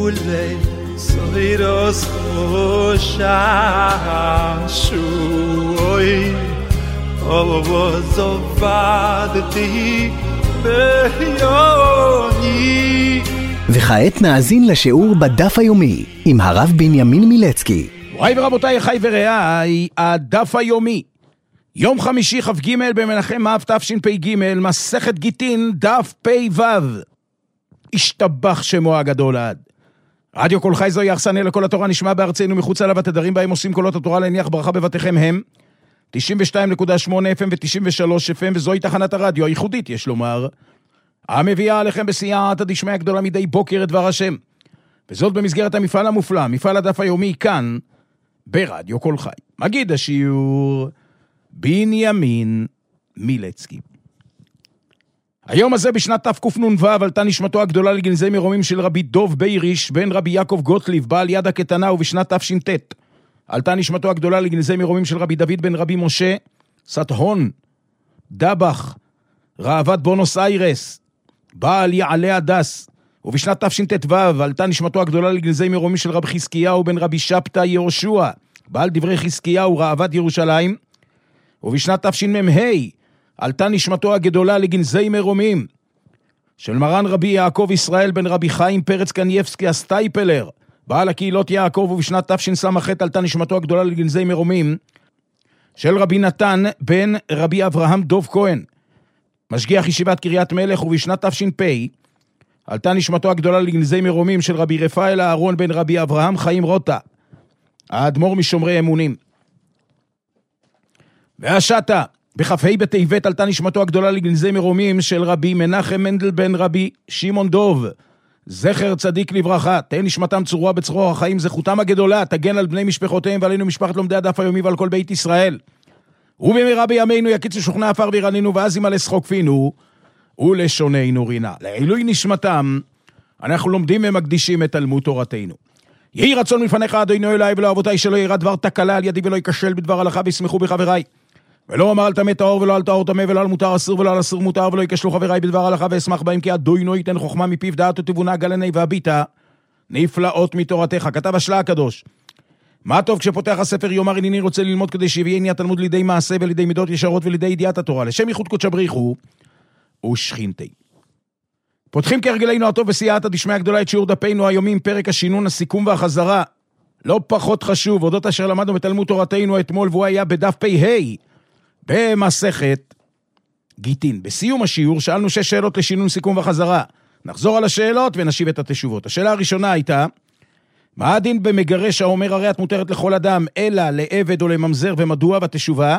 ule soiros shashui ovozovadti beyoni. וכעת נאזין לשיעור בדף היומי עם הרב בנימין מילצקי. מוריי ורבותיי, אחי ורעיי, הדף היומי, יום חמישי כ"ג במנחם אב תשפ"ג, מסכת גיטין, דף פ"ו. השתבח שמו הגדול עד. רדיו כל חי זוהי אכסניה לכל התורה, נשמע בארצנו מחוץ עליו, התדרים בהם עושים קולות התורה להניח ברכה בבתיכם הם 92.8 FM ו-93 FM, וזוהי תחנת הרדיו הייחודית, יש לומר, המביאה עליכם בסייעתא דשמיא גדולה מדי בוקר את דבר השם, וזאת במסגרת המפעל המופלא, מפעל הדף היומי, כאן ברדיו כל חי. מגיד השיעור בנימין מילצקי. היום הזה בשנת תקנ"ו עלתה נשמתו הגדולה לגנזי מרומים של רבי דוב בייריש בן רבי יעקב גוטליב בעל יד הקטנה, ובשנת תש"ט עלתה נשמתו הגדולה לגנזי מרומים של רבי דוד בן רבי משה סטהון דבח ראבת בונוס איירס בעל יעלה הדס, ובשנת תשט"ו עלתה נשמתו הגדולה לגנזי מרומים של רבי חזקיהו בן רבי שבתא יהושע בעל דברי חזקיהו ראבת ירושלים, ובשנת תשמ"ה עלתה נשמתו הגדולה לגנזי מרומים של מרן רבי יעקב ישראל בן רבי חיים פרץ קנייבסקי הסטייפלר בעל הקהילות יעקב, ובשנת תשס"ח עלתה נשמתו הגדולה לגנזי מרומים של רבי נתן בן רבי אברהם דוב כהן משגיח ישיבת קריית מלך, ובשנת תש"פ עלתה נשמתו הגדולה לגנזי מרומים של רבי רפאל אהרון בן רבי אברהם חיים רוטה האדמו"ר משומרי אמונים. והשתה בכ"ה בטבת עלתה נשמתו הגדולה לגנזי מרומים של רבי מנחם מנדל בן רבי שמעון דוב זכר צדיק לברכה, תהא נשמתם צרורה בצרור החיים, זכותם הגדולה תגן על בני משפחותיהם ועלינו משפחת לומדי הדף היומי ועל כל בית ישראל, ובמהרה בימינו יקיצו שוכני עפר וירננו, ואז ימלא שחוק פינו ולשוננו רינה. לעילוי נשמתם אנחנו לומדים ומקדישים את תלמוד תורתנו. יהי רצון מלפניך אדוני אלוהי ולאבותיי שלא ירא דבר תקלה על ידי ולא ייכשל בדבר הלכה, וישמחו בחבריי, ולא אמר על טמא טהור ולא על טהור טמא, ולא על מותר אסור ולא על אסור מותר, ולא ייכשלו חבריי בדבר הלכה ואשמח בהם, כי אדוני ייתן חוכמה מפיו דעת ותבונה גלני והביטה נפלאות מתורתך. כתב השלה הקדוש, מה טוב כשפותח הספר יאמר הנני רוצה ללמוד, כדי שיביאני התלמוד לידי מעשה ולידי מידות ישרות ולידי ידיעת התורה, לשם ייחוד קודש בריחו ושכינתי. פותחים כהרגלנו הטוב בסייעתא דשמיא הגדולה את שיעור דפנו היומי, פרק השינון, הסיכום והחזרה. לא פחות חשוב, אודות אשר למדנו בתלמוד תורתנו אתמול, והוא היה בדף פ"ה במסכת גיטין. בסיום השיעור שאלנו 6 שאלות לשינון, סיכום וחזרה. נחזור על השאלות ונשיב את התשובות. השאלה הראשונה הייתה, מה הדין במגרש האומר הרי את מותרת לכל אדם אלא לעבד או לממזר, ומדוע? והתשובה,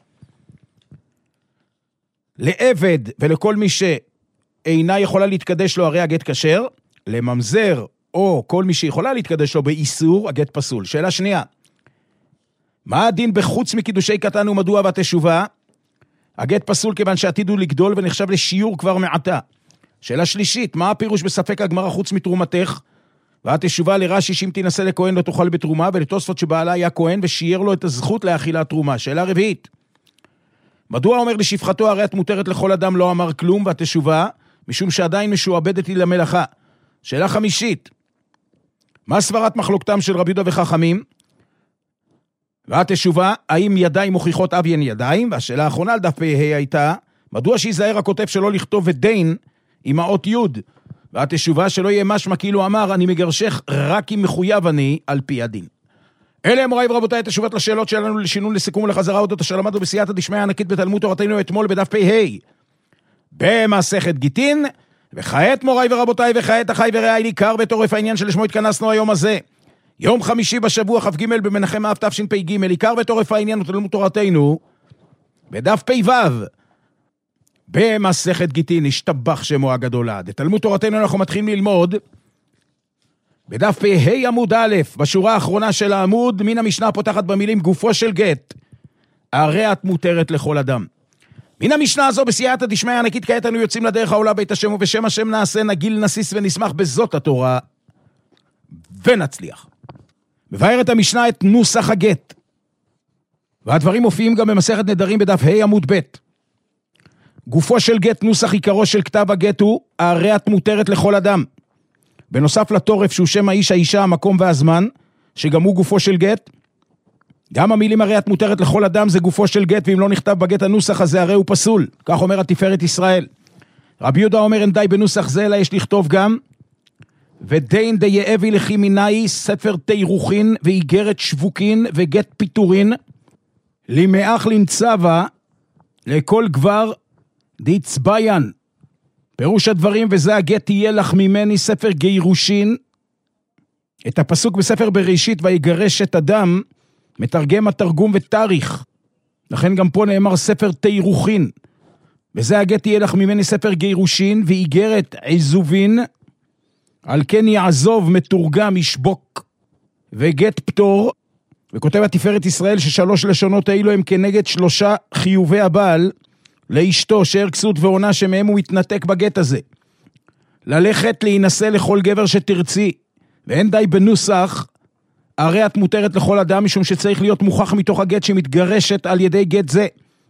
לעבד ולכל מי שאינה יכולה להתקדש לו הרי הגט כשר, לממזר או כל מי שיכולה להתקדש לו באיסור הגט פסול. שאלה שנייה, מה הדין בחוץ מקידושי קטן ומדוע? והתשובה, הגט פסול כיוון שעתידו לגדול ונחשב לשיעור כבר מעתה. שאלה שלישית, מה הפירוש בספק הגמרא חוץ מתרומתך? והתשובה, לרש"י שאם תנסה לכהן לא תאכל בתרומה, ולתוספות שבעלה היה כהן ושיער לו את הזכות לאכילת תרומה. שאלה רביעית, מדוע אומר לשפחתו הרי את מותרת לכל אדם לא אמר כלום? והתשובה, משום שעדיין משועבדת היא למלאכה. שאלה חמישית, מה סברת מחלוקתם של רבי יהודה וחכמים? והתשובה, האם ידיים מוכיחות אביין ידיים? והשאלה האחרונה על דף פ"ה הייתה, מדוע שיזהר הכותב שלא לכתוב את דין עם האות י'? והתשובה, שלא יהיה משמע כאילו אמר אני מגרשך רק אם מחויב אני על פי הדין. אלה מוריי ורבותיי התשובות לשאלות שלנו לשינון, לסיכום ולחזרה אודות אשר למדנו בסייעתא דשמיא הענקית בתלמוד תורתנו אתמול בדף פ"ה במסכת גיטין. וכעת מוריי ורבותיי, וכעת אחיי ורעיי, עיקר וטורף העניין שלשמו התכנסנו היום הזה, יום חמישי בשבוע כ"ג במנחם אב תשפ"ג, עיקר וטורף העניין בתלמוד תורתנו בדף פ"ו במסכת גיטין, השתבח שמו הגדול עד. את תלמוד תורתנו אנחנו מתחילים ללמוד בדף פ"ה עמוד א', בשורה האחרונה של העמוד, מן המשנה פותחת במילים גופו של גט הרי את מותרת לכל אדם. מן המשנה הזו בסייעתא דשמיא הענקית כעת אנו יוצאים לדרך העולה בית השם, ובשם השם נעשה נגיל נסיס ונשמח בזאת התורה ונצליח. מבארת המשנה את נוסח הגט, והדברים מופיעים גם במסכת נדרים בדף ה' עמוד ב'. גופו של גט, נוסח עיקרו של כתב הגט הוא הרי את מותרת לכל אדם, בנוסף לטורף שהוא שם האיש, האישה, המקום והזמן, שגם הוא גופו של גט. גם המילים הרי את מותרת לכל אדם זה גופו של גט, ואם לא נכתב בגט הנוסח הזה הרי הוא פסול. כך אומר התפארת ישראל. רבי יהודה אומר אין די בנוסח זה, אלא יש לכתוב גם, ודין דייאבי לכי מיני ספר תירוכין ואיגרת שבוקין וגט פיטורין, למאח לנצבה לכל גבר דיצביין. פירוש הדברים, וזה הגט תהיה לך ממני ספר גירושין. את הפסוק בספר בראשית ויגרש את אדם מתרגם התרגום ותאריך, לכן גם פה נאמר ספר תירוכין, וזה הגט תהיה לך ממני ספר גירושין ואיגרת עזובין, על כן יעזוב מתורגם ישבוק וגט פטור. וכותב התפארת ישראל ששלוש לשונות האלו הם כנגד שלושה חיובי הבעל לאשתו, שער כסות ועונה שמהם הוא מתנתק בגט הזה. ללכת להינשא לכל גבר שתרצי, ואין די בנוסח, הרי את מותרת לכל אדם, משום שצריך להיות מוכח מתוך הגט שמתגרשת על ידי גט זה.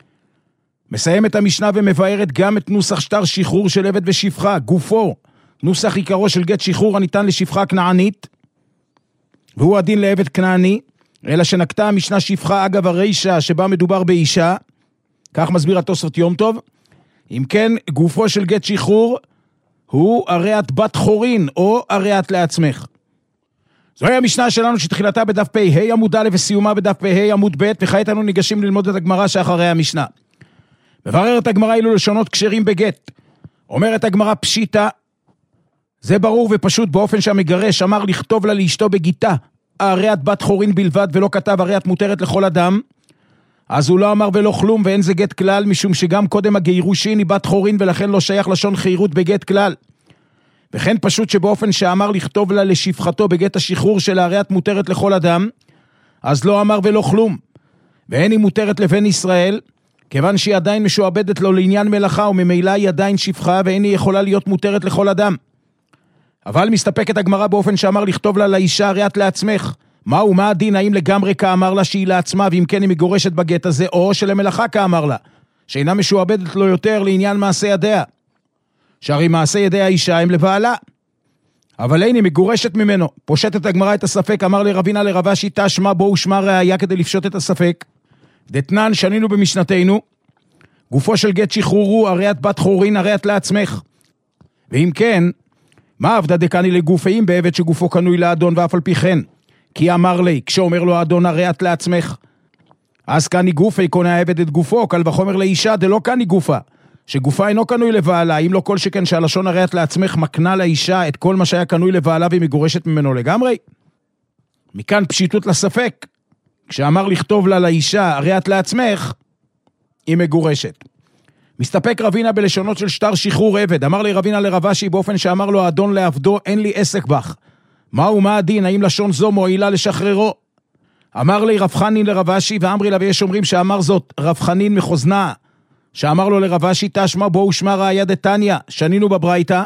מסיים את המשנה ומבארת גם את נוסח שטר שחרור של עבד ושפחה, גופו, נוסח עיקרו של גט שחרור הניתן לשפחה כנענית, והוא הדין לעבד כנעני, אלא שנקטה המשנה שפחה אגב הרישה שבה מדובר באישה, כך מסביר התוספות יום טוב. אם כן, גופו של גט שחרור הוא הרי את בת חורין, או הרי את לעצמך. זוהי המשנה שלנו שתחילתה בדף פ"ה עמוד א' וסיומה בדף פ"ה עמוד ב', וכעת אנו ניגשים ללמוד את הגמרא שאחרי המשנה. מבררת הגמרא אילו לשונות כשרים בגט. אומרת הגמרא פשיטה, זה ברור ופשוט באופן שהמגרש אמר לכתוב לה לאשתו בגיטה, הרי את בת חורין בלבד, ולא כתב הרי את מותרת לכל אדם, אז הוא לא אמר ולא כלום, ואין זה גט כלל, משום שגם קודם הגירושין היא בת חורין, ולכן לא שייך לשון חירות בגט כלל. וכן פשוט שבאופן שאמר לכתוב לה לשפחתו בגט השחרור של הרי את מותרת לכל אדם, אז לא אמר ולא כלום. ואין היא מותרת לבן ישראל, כיוון שהיא עדיין משועבדת לו לעניין מלאכה, וממילא היא עדיין שפחה, ואין היא יכולה להיות מותרת לכל אדם. אבל מסתפקת הגמרא באופן שאמר לכתוב לה לאישה הרי את לעצמך. מהו, מה הדין? האם לגמרי כאמר לה שהיא לעצמה, ואם כן היא מגורשת בגט הזה, או שלמלאכה כאמר לה, שאינה משועבדת לו יותר לעניין מעשה ידיה. שהרי מעשה ידי האישה הם לבעלה. אבל אין היא מגורשת ממנו. פושטת הגמרא את הספק, אמר לרבינה לרבשי תשמע בו ושמע ראיה כדי לפשוט את הספק. דתנן שנינו במשנתנו, גופו של גט שחרור הוא הרי את בת חורין הרי את לעצמך. ואם כן, מה עבדה דקני לגופאים בעבד שגופו קנוי לאדון ואף על פי כן? כי אמר לי, כשאומר לו האדון הרי את לעצמך, אז קני גופי קונה העבד את גופו, קל וחומר לאישה דלא קני גופה, שגופה אינו קנוי לבעלה, אם לא כל שכן שהלשון הרי את לעצמך מקנה לאישה את כל מה שהיה קנוי לבעלה והיא מגורשת ממנו לגמרי. מכאן פשיטות לספק, כשאמר לכתוב לה לאישה הרי את לעצמך, היא מגורשת. מסתפק רבינה בלשונות של שטר שחרור עבד, אמר לי רבינה לרבשי באופן שאמר לו האדון לעבדו אין לי עסק בך. מהו מה הדין? האם לשון זו מועילה לשחררו? אמר לי רב חנין לרבשי, ואמרי לה ויש אומרים שאמר זאת רב חנין מחוזנה, שאמר לו לרבשי תשמע בו ושמע ראיה דתניא, שנינו בברייתא,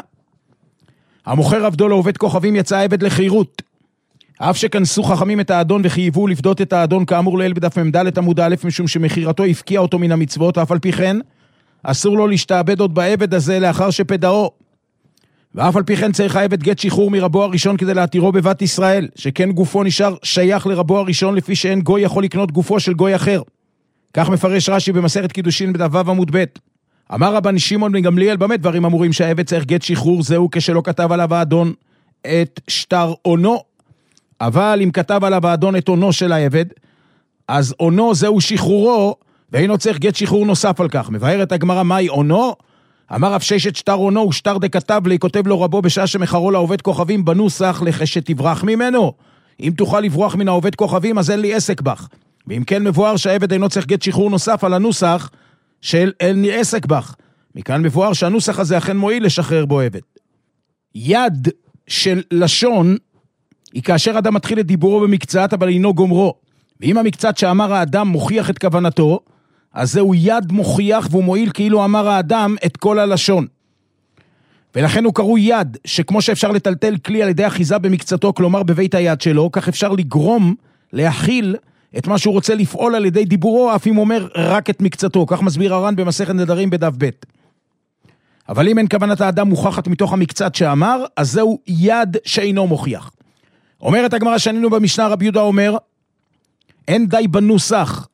המוכר עבדו לעובד כוכבים יצא עבד לחירות, אף שכנסו חכמים את האדון וחייבו לפדות את האדון כאמור לעיל בדף מ"ד עמוד א', משום שמחירתו הפקיע אותו מן המצוות, אף על פי כן אסור לו להשתעבד עוד בעבד הזה לאחר שפדאו. ואף על פי כן צריך העבד גט שחרור מרבו הראשון כדי להתירו בבת ישראל, שכן גופו נשאר שייך לרבו הראשון, לפי שאין גוי יכול לקנות גופו של גוי אחר. כך מפרש רש"י במסכת קידושין בדף ו' עמוד ב'. אמר רבן שמעון בן גמליאל, במה דברים אמורים שהעבד צריך גט שחרור? זהו כשלא כתב עליו האדון את שטר עונו. אבל אם כתב עליו האדון את עונו של העבד, אז עונו זהו שחרורו, ואינו צריך גט שחרור נוסף על כך. מבארת הגמרא מהי עונו? אמר רב ששת שטר עונו הוא שטר דכתב לי, כותב לו רבו בשעה שמחרו לעובד כוכבים בנוסח לכשתברח ממנו. אם תוכל לברוח מן העובד כוכבים אז אין לי עסק בך. ואם כן מבואר שהעבד אינו צריך גט שחרור נוסף על הנוסח של אין לי עסק בך. מכאן מבואר שהנוסח הזה אכן מועיל לשחרר בו עבד. יד של לשון היא כאשר אדם מתחיל את דיבורו במקצת אבל אינו גומרו. ואם המקצת שאמר האדם מוכיח את כוונתו, אז זהו יד מוכיח והוא מועיל כאילו אמר האדם את כל הלשון. ולכן הוא קרוא יד, שכמו שאפשר לטלטל כלי על ידי אחיזה במקצתו, כלומר בבית היד שלו, כך אפשר לגרום, להכיל את מה שהוא רוצה לפעול על ידי דיבורו, אף אם אומר רק את מקצתו. כך מסביר הר"ן במסכת נדרים בדף ב'. אבל אם אין כוונת האדם מוכחת מתוך המקצת שאמר, אז זהו יד שאינו מוכיח. אומרת הגמרא שענינו במשנה, רבי יהודה אומר, אין די בנוסח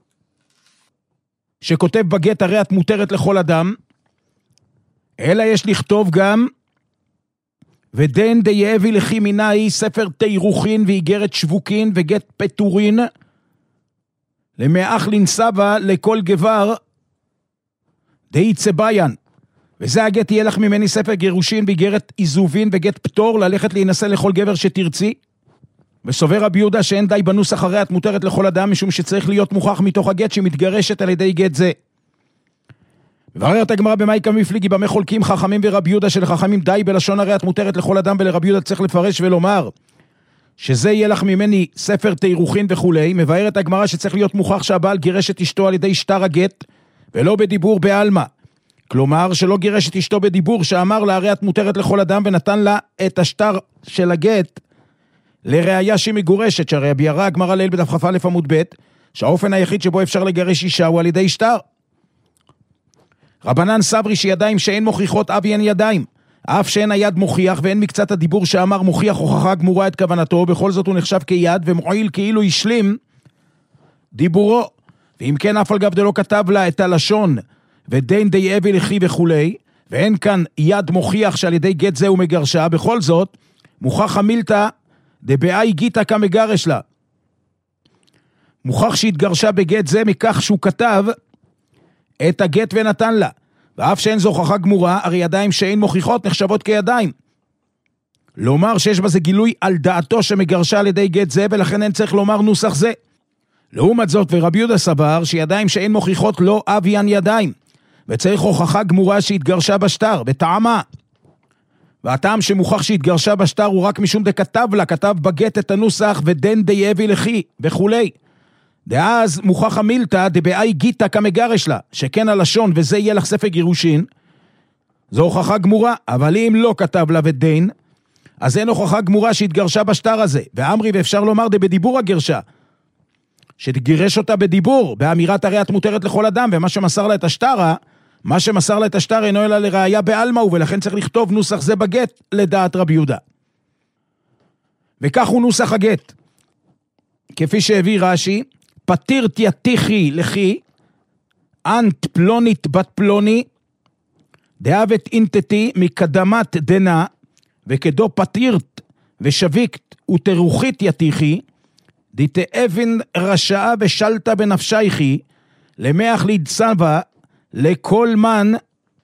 שכותב בגט הרי את מותרת לכל אדם, אלא יש לכתוב גם, ודן דייבי לכי מיני ספר תירוכין ואיגרת שבוקין וגט פטורין, למאח לנסבה לכל גבר די צביין. וזה הגט יהיה לך ממני ספר גירושין ואיגרת איזובין וגט פטור, ללכת להינשא לכל גבר שתרצי. וסובר רבי יהודה שאין די בנוסח הרי את מותרת לכל אדם, משום שצריך להיות מוכח מתוך הגט שמתגרשת על ידי גט זה. ובררת הגמרא במאי כמפליגי במה חולקים חכמים ורבי יהודה, שלחכמים די בלשון הרי את מותרת לכל אדם, ולרבי יהודה צריך לפרש ולומר שזה יהיה לך ממני ספר תירוכין וכולי. מבארת הגמרא שצריך להיות מוכח שהבעל גירש את אשתו על ידי שטר הגט ולא בדיבור בעלמא, כלומר שלא גירש את אשתו בדיבור, שאמר לה הרי את מותרת לכל אדם ונתן לה את השטר של הגט לראיה שהיא מגורשת, שהרי ביארה הגמרא ליל בדף כ"א עמוד ב' שהאופן היחיד שבו אפשר לגרש אישה הוא על ידי שטר. רבנן סברי שידיים שאין מוכיחות אבי אין ידיים, אף שאין היד מוכיח ואין מקצת הדיבור שאמר מוכיח הוכחה גמורה את כוונתו, בכל זאת הוא נחשב כיד ומועיל כאילו השלים דיבורו. ואם כן אף על גב דלא כתב לה את הלשון ודין די אבי לכי וכולי, ואין כאן יד מוכיח שעל ידי גט זה הוא מגרשה, בכל זאת מוכח המילתא דבאי גיתא כמגרש לה, מוכח שהתגרשה בגט זה מכך שהוא כתב את הגט ונתן לה, ואף שאין זו הוכחה גמורה, הרי ידיים שאין מוכיחות נחשבות כידיים. לומר שיש בזה גילוי על דעתו שמגרשה על ידי גט זה, ולכן אין צריך לומר נוסח זה. לעומת זאת, ורבי יהודה סבר שידיים שאין מוכיחות לא אביין ידיים, וצריך הוכחה גמורה שהתגרשה בשטר, בטעמה. והטעם שמוכח שהתגרשה בשטר הוא רק משום דכתב לה, כתב בגט את הנוסח ודן די אבי לכי וכולי. דאז מוכח המילתא דבאי גיתא כמגרש לה, שכן הלשון וזה יהיה לך ספר גירושין, זו הוכחה גמורה, אבל אם לא כתב לה ודין, אז אין הוכחה גמורה שהתגרשה בשטר הזה. ואמרי ואפשר לומר בדיבור הגרשה, שתגירש אותה בדיבור, באמירת הרי את מותרת לכל אדם, ומה שמסר לה את השטרה, מה שמסר לה את השטר אינו אלא לראיה בעלמא, ולכן צריך לכתוב נוסח זה בגט לדעת רבי יהודה. וכך הוא נוסח הגט, כפי שהביא רש"י, פתירת יתיחי לכי, אנט פלונית בת פלוני, דאבת אינטתי מקדמת דנה, וכדו פתירת ושביקת ותרוחית יתיחי, דתאבן רשעה ושלטה בנפשייכי, למח להצבה, לכל מן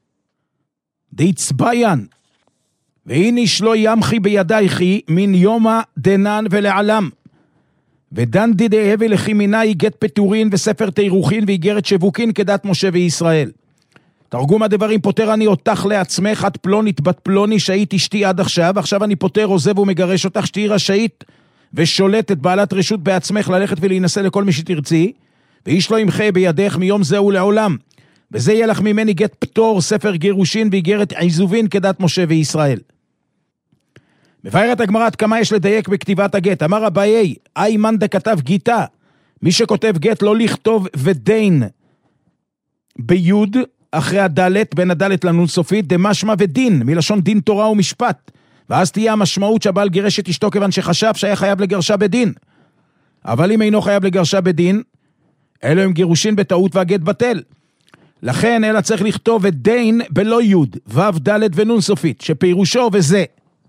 דצביין, והנה שלא ימחי בידייכי, מן יומה דנן ולעלם. ודן דידי הבל לכי מיני גט פטורין וספר תירוכין ואיגרת שבוקין כדת משה וישראל. תרגום הדברים, פותר אני אותך לעצמך, את פלונית בת פלוני שהיית אשתי עד עכשיו אני פותר עוזב ומגרש אותך, שתהי רשאית ושולטת בעלת רשות בעצמך ללכת ולהינשא לכל מי שתרצי, ואיש לא ימחה בידך מיום זהו לעולם, וזה יהיה לך ממני גט פטור, ספר גירושין ואיגרת עיזובין כדת משה וישראל. מבארת הגמרא עד כמה יש לדייק בכתיבת הגט. אמר אביי, מאן דכתב גיתא, מי שכותב גט לא לכתוב ודין ביוד אחרי הדלת, בין הדלת לנון סופית, דמשמע ודין, מלשון דין תורה ומשפט, ואז תהיה המשמעות שהבעל גירש את אשתו כיוון שחשב שהיה חייב לגרשה בדין. אבל אם אינו חייב לגרשה בדין, אלו הם גירושין בטעות והגט בטל. לכן אלא צריך לכתוב את דין בלא יוד, וו דלת ונון סופית, שפירושו וזה.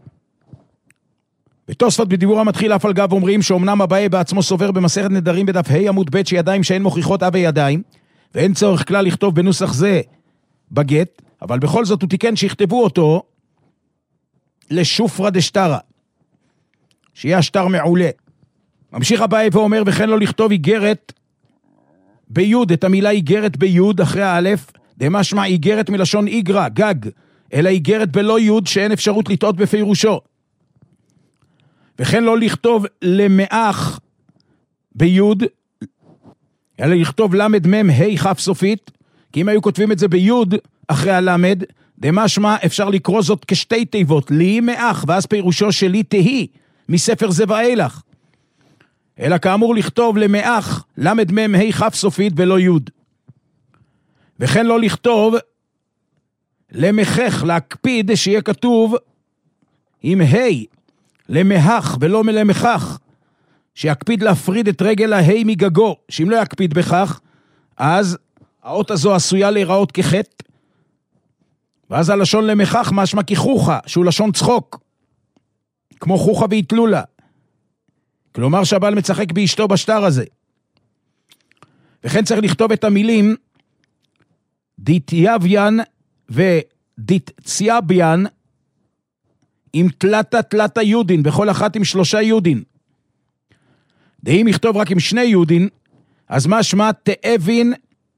בתוספות בדיבור המתחיל אף על גב אומרים שאומנם אביי בעצמו סובר במסכת נדרים בדף ה' עמוד ב' שידיים שאין מוכיחות אבי ידיים, ואין צורך כלל לכתוב בנוסח זה בגט, אבל בכל זאת הוא תיקן שיכתבו אותו לשופרא דשטרא, שיהיה השטר מעולה. ממשיך אביי ואומר, וכן לא לכתוב איגרת ביוד, את המילה איגרת ביוד אחרי האלף, דמשמע איגרת מלשון איגרא, גג, אלא איגרת בלא יוד שאין אפשרות לטעות בפירושו. וכן לא לכתוב למאח ביוד, אלא לכתוב למד מם ה' כף סופית, כי אם היו כותבים את זה ביוד אחרי הלמד, דמשמע אפשר לקרוא זאת כשתי תיבות, לי מאח, ואז פירושו שלי תהי, מספר זה ואילך. אלא כאמור לכתוב למאח, למד מם ה' כף סופית ולא יוד. וכן לא לכתוב למחך, להקפיד שיהיה כתוב עם ה' למחך ולא למחך, שיקפיד להפריד את רגל הה' מגגו, שאם לא יקפיד בכך, אז האות הזו עשויה להיראות כחטא, ואז הלשון למחך משמע כחוכה, שהוא לשון צחוק, כמו חוכה והתלולה. כלומר שהבעל מצחק באשתו בשטר הזה. וכן צריך לכתוב את המילים דיתייביין ודיתציאביין עם תלתה יודין, בכל אחת עם 3 יודין. אם יכתוב רק עם 2 יודין, אז משמע תאבין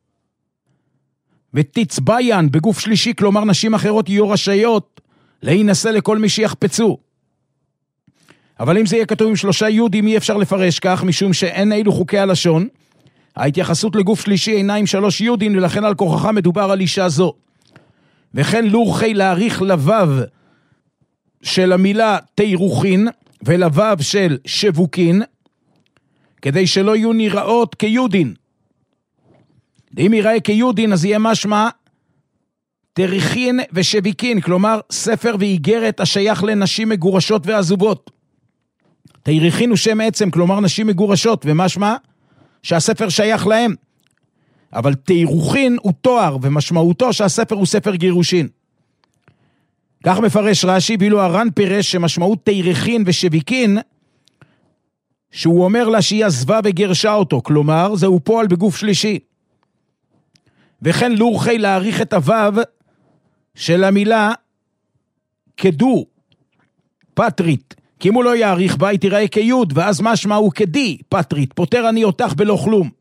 ותצביין בגוף שלישי, כלומר נשים אחרות יהיו רשאיות להינשא לכל מי שיחפצו. אבל אם זה יהיה כתוב עם 3 יודים, אי אפשר לפרש כך, משום שאין אילו חוקי הלשון. ההתייחסות לגוף שלישי אינה עם 3 יודין, ולכן על כוחך מדובר על אישה זו. וכן לורחי להאריך לבב של המילה תירוכין, ולבב של שבוקין, כדי שלא יהיו נראות כיודין. אם ייראה כיודין, אז יהיה משמע תריכין ושביקין, כלומר ספר ואיגרת השייך לנשים מגורשות ועזובות. תריכין הוא שם עצם, כלומר נשים מגורשות, ומשמע שהספר שייך להם. אבל תירוכין הוא תואר, ומשמעותו שהספר הוא ספר גירושין. כך מפרש רש"י, ואילו הר"ן פירש שמשמעות תירוכין ושביקין, שהוא אומר לה שהיא עזבה וגרשה אותו, כלומר זהו פועל בגוף שלישי. וכן לורחי להאריך את הוו של המילה כדו, פטרית, כי אם הוא לא יאריך בה, היא תיראה כיוד, ואז משמע הוא כדי, פטרית, פותר אני אותך בלא כלום.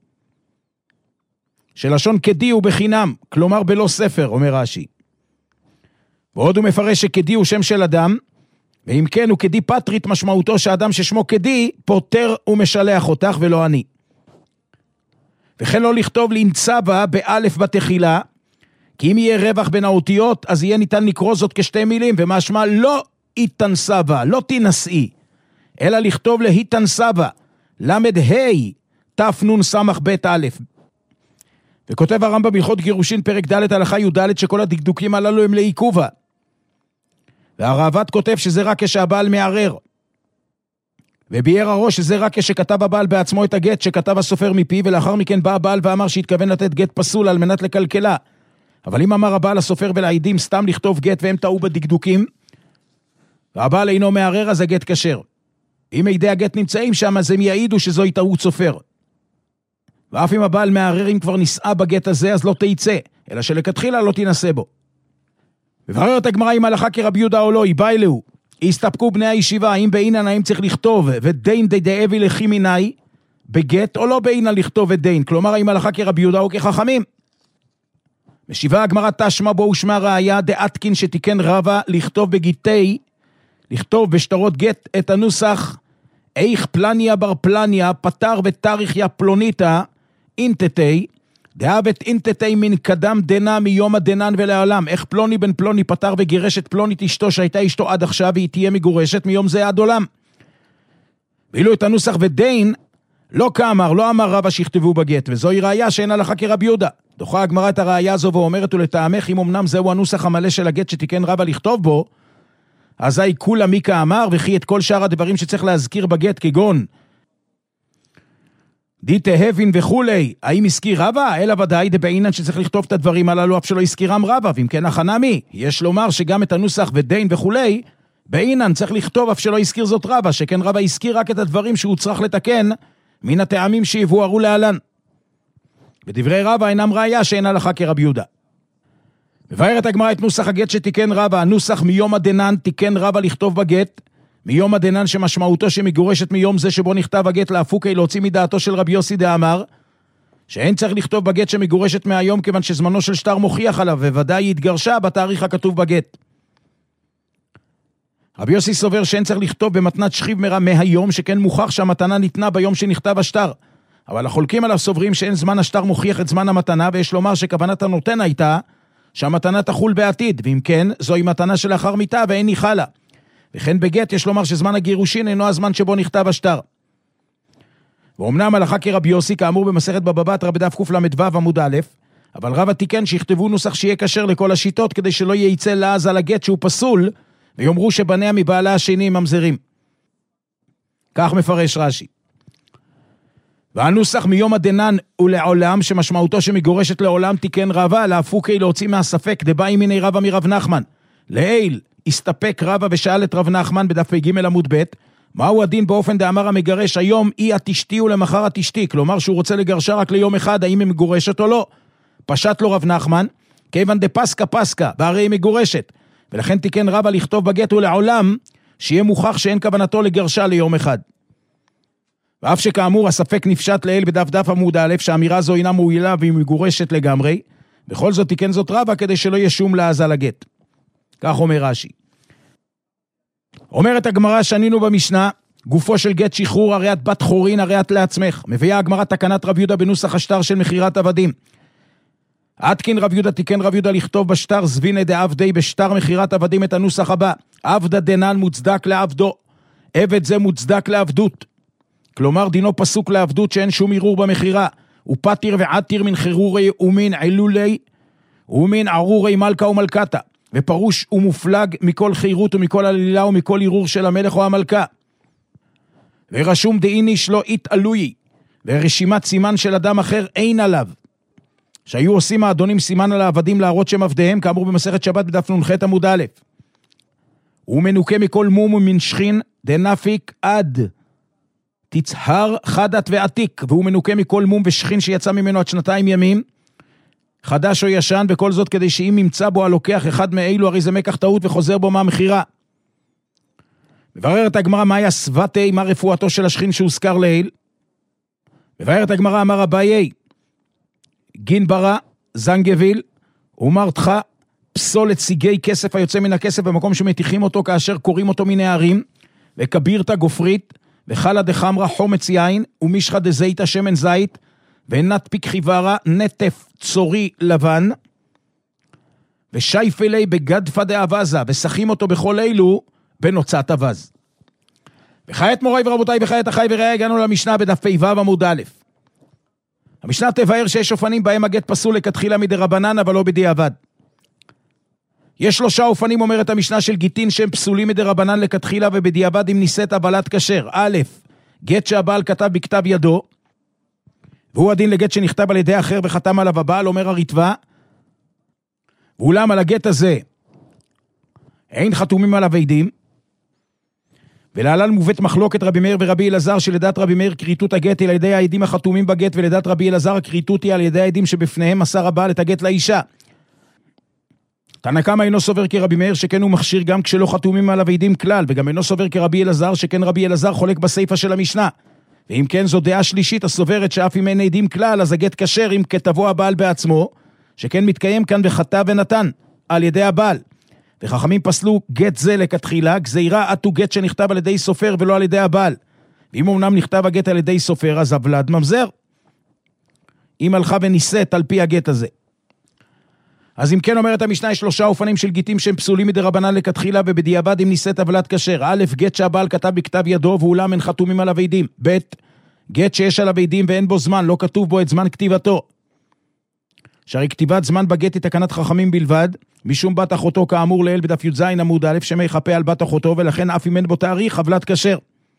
שלשון כדי הוא בחינם, כלומר בלא ספר, אומר רש"י. ועוד הוא מפרש שכדי הוא שם של אדם, ואם כן הוא כדי פטרית, משמעותו שהאדם ששמו כדי, פותר ומשלח אותך ולא אני. וכן לא לכתוב לנצא בה באלף בתחילה, כי אם יהיה רווח בין האותיות, אז יהיה ניתן לקרוא זאת כשתי מילים, ומשמע לא התנסה בה, לא תנסאי, אלא לכתוב להתנסה בה, למד ה' תפנון סמך בית א'. וכותב הרמב"ם בהלכות גירושין פרק ד' הלכה י"ד שכל הדקדוקים הללו הם לעיכובה. והראב"ד כותב שזה רק כשהבעל מערער. וביאר הראש שזה רק כשכתב הבעל בעצמו את הגט שכתב הסופר מפי, ולאחר מכן בא הבעל ואמר שהתכוון לתת גט פסול על מנת לקלקלה. אבל אם אמר הבעל הסופר ולעידים סתם לכתוב גט והם טעו בדקדוקים, והבעל אינו מערער, אז הגט כשר. אם עדי הגט נמצאים שם, אז הם יעידו שזוהי טעות סופר. ואף אם הבעל מערער, אם כבר נישאה בגט הזה, אז לא תיצא, אלא שלכתחילה לא תנסה בו. ובררת הגמרא אם הלכה כרבי יהודה או לא, היא באה אלוהו. הסתפקו בני הישיבה, האם בעינן, האם צריך לכתוב ודין דאבי לכי מיני בגט, או לא בעינן לכתוב ודין, כלומר האם הלכה כרבי יהודה או כחכמים. משיבה הגמרא תשמע בו ושמע ראיה דעתקין שתיקן רבה לכתוב בגיטי, לכתוב בשטרות גט את הנוסח איך פלניה בר פלניה פטר ותאריך יא פלוניתה אינטטי, דאבת אינטטי מן קדם דנה מיום הדנן ולעולם, איך פלוני בן פלוני פטר וגירש את פלונית אשתו שהייתה אשתו עד עכשיו והיא תהיה מגורשת מיום זה עד עולם. ואילו את הנוסח ודין לא כאמר, לא אמר רבא שיכתבו בגט, וזוהי ראיה שאין הלכה כרבי יהודה. דוחה הגמרא את הראיה הזו ואומרת ולטעמך אם אמנם זהו הנוסח המלא של הגט שתיקן רבא לכתוב בו, אזי כולה מי כאמר וכי את כל שאר הדברים שצריך להזכיר בגט כגון דיתהבין וכולי, האם הזכיר רבא? אלא ודאי דבעינן שצריך לכתוב את הדברים הללו אף שלא הזכירם רבא, ואם כן החנמי, יש לומר שגם את הנוסח ודין וכולי, בעינן צריך לכתוב אף שלא הזכיר זאת רבא, שכן רבא הזכיר רק את הדברים שהוא צריך לתקן מן הטעמים שיבוארו להלן. בדברי רבא אינם ראיה שאין הלכה כרבי יהודה. מבארת הגמרא את נוסח הגט שתיקן רבא, הנוסח מיום הדנן תיקן רבא לכתוב בגט, מיום הדנן שמשמעותו שמגורשת מיום זה שבו נכתב הגט להפוקי להוציא מדעתו של רבי יוסי דאמר, שאין צריך לכתוב בגט שמגורשת מהיום כיוון שזמנו של שטר מוכיח עליו, וודאי היא התגרשה בתאריך הכתוב בגט. רבי יוסי סובר שאין צריך לכתוב במתנת שכיב מרע מהיום, שכן מוכח שהמתנה ניתנה ביום שנכתב השטר. אבל החולקים עליו סוברים שאין זמן השטר מוכיח את זמן המתנה, ויש לומר שכוונת הנותן הייתה שהמתנה תחול בעתיד, ואם כן, זוהי מתנה שלאחר מיתה ואין ניחלה. וכן בגט יש לומר שזמן הגירושין אינו הזמן שבו נכתב השטר. ואומנם הלכה כרבי יוסי, כאמור במסכת בבא בתרא בדף קל"ו עמוד א', אבל רבא תיקן שיכתבו נוסח שיהיה כשר לכל השיטות, כדי שלא ייצא לעז על הגט שהוא פסול, ויאמרו שבניה מבעלה השני ממזרים. כך מפרש רש"י. והנוסח מיום הדנן ולעולם, שמשמעותו שמגורשת לעולם, תיקן רבא, להפוקי להוציא מהספק, דבאי מיני רבא מרב נחמן. לעיל, הסתפק רבא ושאל את רב נחמן בדף פ"ג עמוד ב', מהו הדין באופן דאמר המגרש היום אי התשתי ולמחר התשתי, כלומר שהוא רוצה לגרשה רק ליום אחד, האם היא מגורשת או לא. פשט לו רב נחמן, כיוון דפסקה פסקה, והרי היא מגורשת, ולכן תיקן רבא לכתוב בגט ולעולם, שיהיה מוכח שאין כוונתו לגרשה ליום אחד. ואף שכאמור הספק נפשט לעיל בדף עמוד א', שהאמירה זו אינה מועילה והיא מגורשת לגמרי, בכל זאת תיקן זאת רבא כדי שלא יהיה שום לעז על הגט. כך אומר רש"י. אומרת הגמרא, שנינו במשנה, גופו של גט שחרור, הרי את בת חורין, הרי את לעצמך. מביאה הגמרא תקנת רב יהודה בנוסח השטר של מחירת עבדים. עדכין רב יהודה תיקן רב יהודה לכתוב בשטר זבינה דעבדי בשטר מחירת עבדים את הנוסח הבא, עבדה דנן מוצדק לעבדו, עבד זה מוצדק לעבדות. כלומר דינו פסוק לעבדות שאין שום ערעור במחירה, ופתיר ועתיר מן חירורי ומין עילולי ומין ערורי מלכה ומלכתה, ופרוש ומופלג מכל חירות ומכל עלילה ומכל ערעור של המלך או המלכה. ורשום דאיניש לא התעלוי, ורשימת סימן של אדם אחר אין עליו. שהיו עושים האדונים סימן על העבדים להראות שם עבדיהם, כאמור במסכת שבת בדף נ"ח עמוד א'. הוא מנוקה מכל מום ומן שכין דנפיק עד תצהר חדת ועתיק, והוא מנוקה מכל מום ושכין שיצא ממנו עד 2 ימים, חדש או ישן, וכל זאת כדי שאם ימצא בו הלוקח אחד מאלו, הרי זה מקח טעות וחוזר בו מהמחירה. מבררת הגמרא מהי הסבתי, מה רפואתו של השכין שהוזכר לעיל. מבררת הגמרא אמר אביי, גין ברא, זנגביל, ומרתך, פסולת סיגי כסף היוצא מן הכסף במקום שמתיחים אותו כאשר קוראים אותו מן הערים, וכבירתה גופרית, וחלה דחמרה חומץ יין, ומשחה דזיתה שמן זית, ונטפיק חיוורה נטף צורי לבן, ושייפלי בגדפה דאבזה, ושחים אותו בכל אלו בנוצת אבז. וחיית מוריי ורבותיי וחיית אחי ורעי, הגענו למשנה בדף פ"ו עמוד א'. המשנה תבאר שיש אופנים בהם הגט פסול לכתחילה מדרבנן, אבל לא בדיעבד. יש 3 אופנים, אומרת המשנה, של גיטין שהם פסולים מדרבנן לכתחילה ובדיעבד אם ניסית הבלת כשר. א', גט שהבעל כתב בכתב ידו, והוא הדין לגט שנכתב על ידי אחר וחתם עליו הבעל, אומר הרטב"א, ואולם על הגט הזה אין חתומים עליו עדים, ולהלן מובאת מחלוקת רבי מאיר ורבי אלעזר, שלדעת רבי מאיר כריתות הגט היא על ידי העדים החתומים בגט, ולדעת רבי אלעזר הכריתות היא על ידי העדים שבפניהם מסר הבעל את הגט לאישה. תנא קמא אינו סובר כרבי מאיר, שכן הוא מכשיר גם כשלא חתומים עליו עדים כלל, וגם אינו סובר כרבי אלעזר, שכן רבי אלעזר חולק בסייפה של המשנה. ואם כן זו דעה שלישית הסוברת שאף אם אין עדים כלל, אז הגט כשר אם כתבו הבעל בעצמו, שכן מתקיים כאן וחטא ונתן על ידי הבעל. וחכמים פסלו גט זה לכתחילה, גזירה עטו גט שנכתב על ידי סופר ולא על ידי הבעל. ואם אמנם נכתב הגט על ידי סופר, אז הוולד ממזר. אם הלכה וניסית על פי הגט הזה. אז אם כן אומרת המשנה, יש 3 אופנים של גיטים שהם פסולים מדרבנן לכתחילה ובדיעבד אם ניסית הוולד כשר. א', גט שהבעל כתב בכתב ידו ואולם אין חתומים עליו עדים. ב', גט שיש עליו עדים ואין בו זמן, לא כתוב בו את זמן כתיבתו. שהרי כתיבת זמן בגט היא תקנת חכמים בלבד, משום בת אחותו כאמור לעיל בדף י"ז עמוד א', שמחפה על בת אחותו, ולכן אף אם אין בו תאריך, הוולד כשר.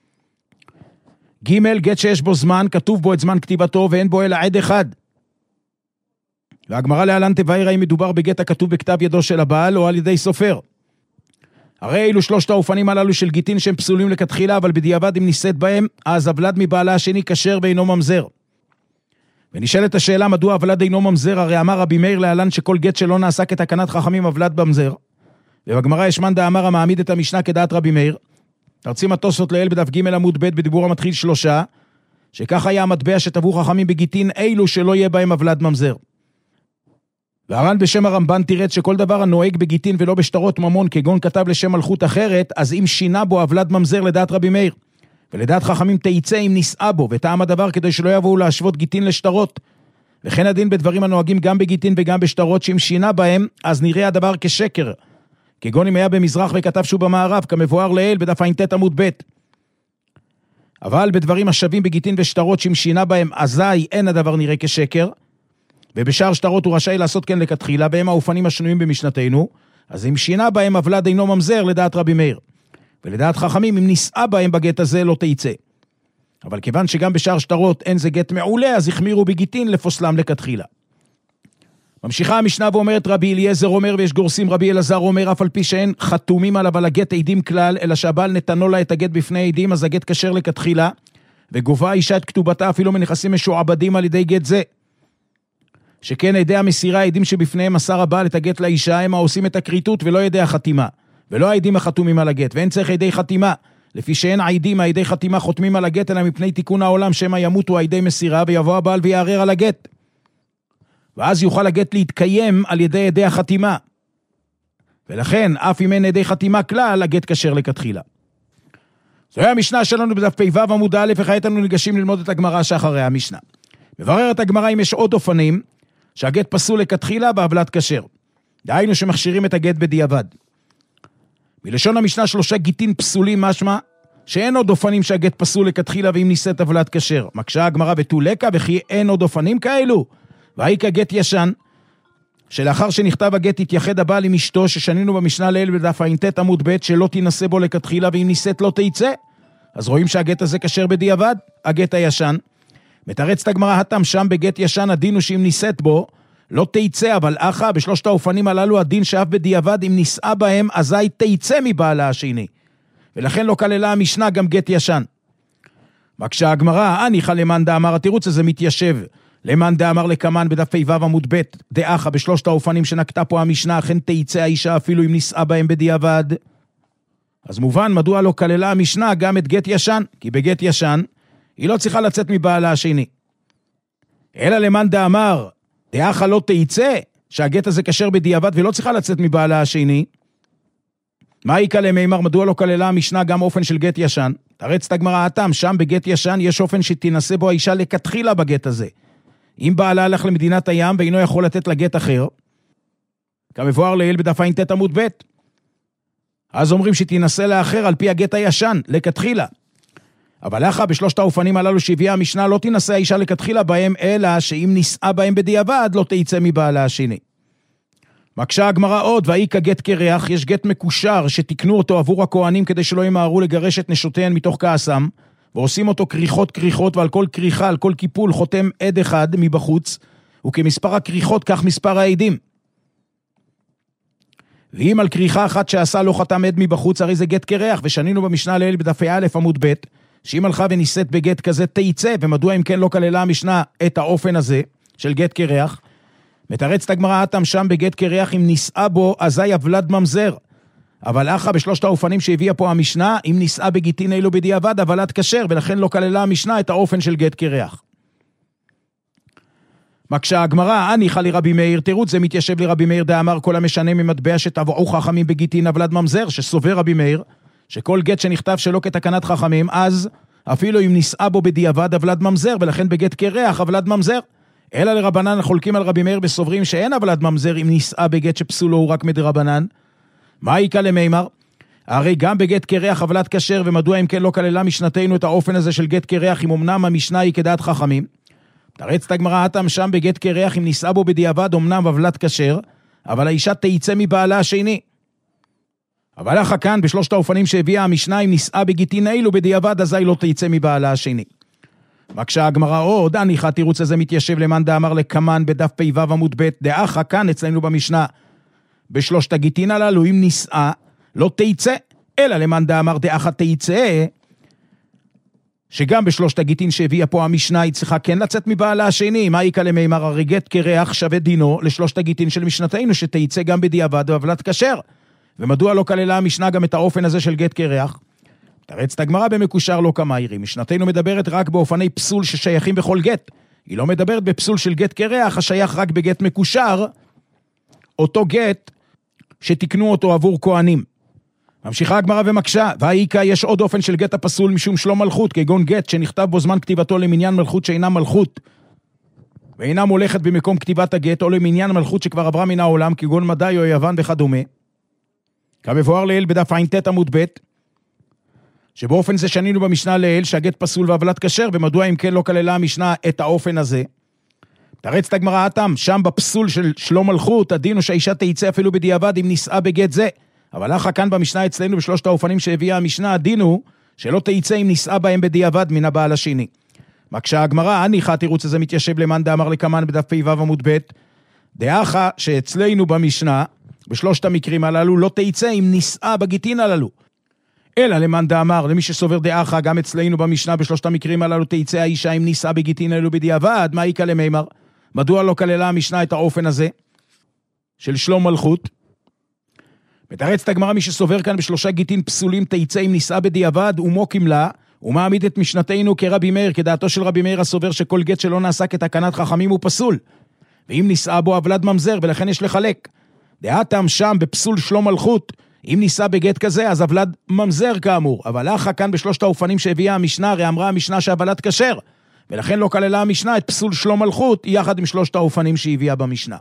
ג', גט שיש בו זמן, כתוב בו את זמן כתיבתו ואין בו אלא עד אחד. והגמרא להלן תבאר האם מדובר בגט הכתוב בכתב ידו של הבעל או על ידי סופר. הרי אלו 3 האופנים הללו של גיטין שהם פסולים לכתחילה, אבל בדיעבד אם ניסית בהם, אז הוולד מבעלה השני כשר ואינו ממזר. ונשאלת השאלה מדוע הוולד אינו ממזר, הרי אמר רבי מאיר להלן שכל גט שלא נעשה כתקנת חכמים הוולד ממזר. ובגמרא יש מאן דאמר המעמיד את המשנה כדעת רבי מאיר, תרצים התוספות לעיל בדף ג' עמוד ב' בדיבור המתחיל 3, שכך היה המטבע שטבעו חכמים בגיטין אילו שלא יהיה בהם הוולד ממזר. והר"ן בשם הרמב"ן תירץ שכל דבר הנוהג בגיטין ולא בשטרות ממון, כגון כתב לשם מלכות אחרת, אז אם שינה בו הוולד ממזר לדעת רבי מאיר. ולדעת חכמים תיצא אם נישאה בו, וטעם הדבר כדי שלא יבואו להשוות גיטין לשטרות. וכן הדין בדברים הנוהגים גם בגיטין וגם בשטרות, שאם שינה בהם, אז נראה הדבר כשקר. כגון אם היה במזרח וכתב שהוא במערב, כמבואר לעיל בדף ע"ט עמוד ב'. אבל בדברים השווים בגיטין ושטרות, שאם שינה בהם, אזי אין הדבר נראה כשקר. ובשאר שטרות הוא רשאי לעשות כן לכתחילה, בהם האופנים השנויים במשנתנו, אז אם שינה בהם הוולד אינו ממזר לדעת רבי מאיר. ולדעת חכמים, אם נישאה בהם בגט הזה לא תיצא. אבל כיוון שגם בשאר שטרות אין זה גט מעולה, אז החמירו בגיטין לפוסלם לכתחילה. ממשיכה המשנה ואומרת רבי אליעזר אומר, ויש גורסים רבי אלעזר אומר, אף על פי שאין חתומים עליו על הגט עדים כלל, אלא שהבעל נתנו לה את הגט בפני עדים, אז הגט כשר לכתחילה, וגובה האישה את כתובתה אפילו מנכסים משועבדים על ידי גט זה. שכן עדי המסירה העדים שבפניהם מסר הבעל את הגט לאישה, הם העושים את הכריתות ולא ידי החתימה, ולא העדים החתומים על הגט, ואין צריך ידי חתימה, לפי שאין העדים הידי חתימה חותמים על הגט, אלא מפני תיקון העולם שמא ימותו הידי מסירה, ויבוא הבעל ויערער על הגט. ואז יוכל הגט להתקיים על ידי ידי החתימה. ולכן, אף אם אין ידי חתימה כלל, הגט כשר לכתחילה. זוהי המשנה שלנו בדף פ"ו עמוד א', וכעת אנו ניגשים ללמוד את הגמרא שאחרי המשנה. מבררת הגמרא אם יש עוד אופנים, שהגט פסול לכתחילה בהבלת כשר. דהיינו שמכשירים את הגט בדיעבד. מלשון המשנה 3 גיטין פסולים משמע, שאין עוד אופנים שהגט פסול לכתחילה ואם נישאת הבלת כשר. מקשה הגמרא ותולקה, וכי אין עוד אופנים כאלו. והי כגט ישן, שלאחר שנכתב הגט התייחד הבעל עם אשתו, ששנינו במשנה לעיל בדף ע"ט עמוד ב' שלא תינשא בו לכתחילה ואם נישאת לא תיצא. אז רואים שהגט הזה כשר בדיעבד, הגט הישן. מתרצת הגמרא התם שם בגט ישן הדין הוא שאם נישאת בו לא תיצא, אבל אחא בשלושת האופנים הללו הדין שאף בדיעבד אם נישאה בהם אזי תיצא מבעלה השני. ולכן לא כללה המשנה גם גט ישן. מקשה הגמרא, ניחא למאן דאמר, התירוץ הזה מתיישב. למאן דאמר לקמן בדף פ"ו עמוד ב' דאחא בשלושת האופנים שנקטה פה המשנה, אכן תיצא האישה אפילו אם נישאה בהם בדיעבד. אז מובן מדוע לא כללה המשנה גם את גט ישן, כי בגט ישן היא לא צריכה לצאת מבעלה השני. אלא למאן דאמר דאחא לא תיצא, שהגט הזה כשר בדיעבד ולא צריכה לצאת מבעלה השני. מה יקה למימר, מדוע לא כללה המשנה גם אופן של גט ישן? תרצת הגמרא התם, שם בגט ישן יש אופן שתינשא בו האישה לכתחילה בגט הזה. אם בעלה הלך למדינת הים ואינו יכול לתת לה גט אחר, כמבואר לעיל בדף ע"ט עמוד ב', אז אומרים שתינשא לאחר על פי הגט הישן, לכתחילה. אבל אחא בשלושת האופנים הללו שהביאה המשנה לא תינשא האישה לכתחילה בהם, אלא שאם נישאה בהם בדיעבד לא תיצא מבעלה השני. מקשה הגמרא עוד, והיא כגט קרח, יש גט מקושר שתקנו אותו עבור הכהנים כדי שלא ימהרו לגרש את נשותיהן מתוך כעסם, ועושים אותו כריכות, ועל כל כריכה, על כל קיפול חותם עד אחד מבחוץ, וכמספר הכריכות כך מספר העדים. ואם על כריכה אחת שעשה לא חתם עד מבחוץ, הרי זה גט קרח, ושנינו במשנה לעיל בדף א' עמוד ב', שאם הלכה ונישאת בגט כזה תיצא, ומדוע אם כן לא כללה המשנה את האופן הזה של גט קרח? מתרצת הגמרא התם שם בגט קרח אם נישאה בו אזי הוולד ממזר. אבל אחא בשלושת האופנים שהביאה פה המשנה, אם נישאה בגיטין אלו בדיעבד הוולד כשר, ולכן לא כללה המשנה את האופן של גט קרח. מקשה הגמרא, ניחא לרבי מאיר, תירוץ זה מתיישב לרבי מאיר דאמר כל המשנה ממטבע שטבעו חכמים בגיטין הוולד ממזר, שסובר רבי מאיר שכל גט שנכתב שלא כתקנת חכמים, אז אפילו אם נישאה בו בדיעבד הוולד ממזר, ולכן בגט קרח הוולד ממזר. אלא לרבנן חולקים על רבי מאיר בסוברים שאין הוולד ממזר אם נישאה בגט שפסולו הוא רק מדרבנן. מה יקה למימר? הרי גם בגט קרח הוולד כשר, ומדוע אם כן לא כללה משנתנו את האופן הזה של גט קרח, אם אמנם המשנה היא כדעת חכמים? תרצת הגמרא התם שם בגט קרח אם נישאה בו בדיעבד אמנם הוולד כשר, אבל האישה תיצא מבעלה השני. אבל אחא כאן בשלושת האופנים שהביאה המשנה אם נישאה בגיטין אלו בדיעבד אזי לא תיצא מבעלה השני. מקשה הגמרא עוד, ניחא תירוץ הזה מתיישב למאן דאמר לקמן בדף פ"ו עמוד ב' דאחא כאן אצלנו במשנה בשלושת הגיטין הללו אם נישאה לא תיצא, אלא למאן דאמר דאחא תיצא, שגם בשלושת הגיטין שהביאה פה המשנה היא צריכה כן לצאת מבעלה השני. מה יקה למימר? הרי גט קרח שווה דינו לשלושת הגיטין של משנתנו שתיצא גם בדיעבד והוולד כשר. ומדוע לא כללה המשנה גם את האופן הזה של גט קרח? תרצת הגמרא במקושר לא כמיירי, משנתנו מדברת רק באופני פסול ששייכים בכל גט, היא לא מדברת בפסול של גט קרח השייך רק בגט מקושר, אותו גט שתקנו אותו עבור כהנים. ממשיכה הגמרא ומקשה, והאיקה יש עוד אופן של גט הפסול משום שלא מלכות, כגון גט שנכתב בו זמן כתיבתו למניין מלכות שאינה מלכות, ואינה מולכת במקום כתיבת הגט, או למניין מלכות שכבר עברה מן העולם, כגון מדי או יוון וכדומה. כמבואר לעיל בדף ע"ט עמוד ב', שבאופן זה שנינו במשנה לעיל שהגט פסול והוולד כשר, ומדוע אם כן לא כללה המשנה את האופן הזה? תרץ את הגמרא התם, שם בפסול של שלום מלכות, הדין הוא שהאישה תיצא אפילו בדיעבד אם נישאה בגט זה. אבל אחר כאן במשנה אצלנו בשלושת האופנים שהביאה המשנה, הדין הוא שלא תיצא אם נישאה בהם בדיעבד מן הבעל השני. מקשה הגמרא, הניחא התירוץ הזה מתיישב למאן דאמר לקמן בדף פ"ו עמוד ב', דאחא שאצלנו במשנה, בשלושת המקרים הללו, לא תיצא אם נישאה בגיטין הללו. אלא למאן דאמר, למי שסובר דאחא, גם אצלנו במשנה, בשלושת המקרים הללו תיצא האישה אם נישאה בגיטין הללו בדיעבד, מה איקא למימר? מדוע לא כללה המשנה את האופן הזה של שלום מלכות? מתרץ את הגמרא, מי שסובר כאן בשלושה גיטין פסולים תיצא אם נישאה בדיעבד ומוקים לה, ומעמיד את משנתנו כרבי מאיר, כדעתו של רבי מאיר הסובר שכל גט שלא נעשה כתקנת חכמים הוא פסול, ואם נישאה בו הבלד ממזר, ולכן יש לחלק. דעתם שם בפסול שלום מלכות, אם נישא בגט כזה אז הבלד ממזר כאמור, אבל אחא כאן בשלושת האופנים שהביאה המשנה, הרי אמרה המשנה שהבלד כשר, ולכן לא כללה המשנה את פסול שלום מלכות יחד עם שלושת האופנים שהביאה במשנה.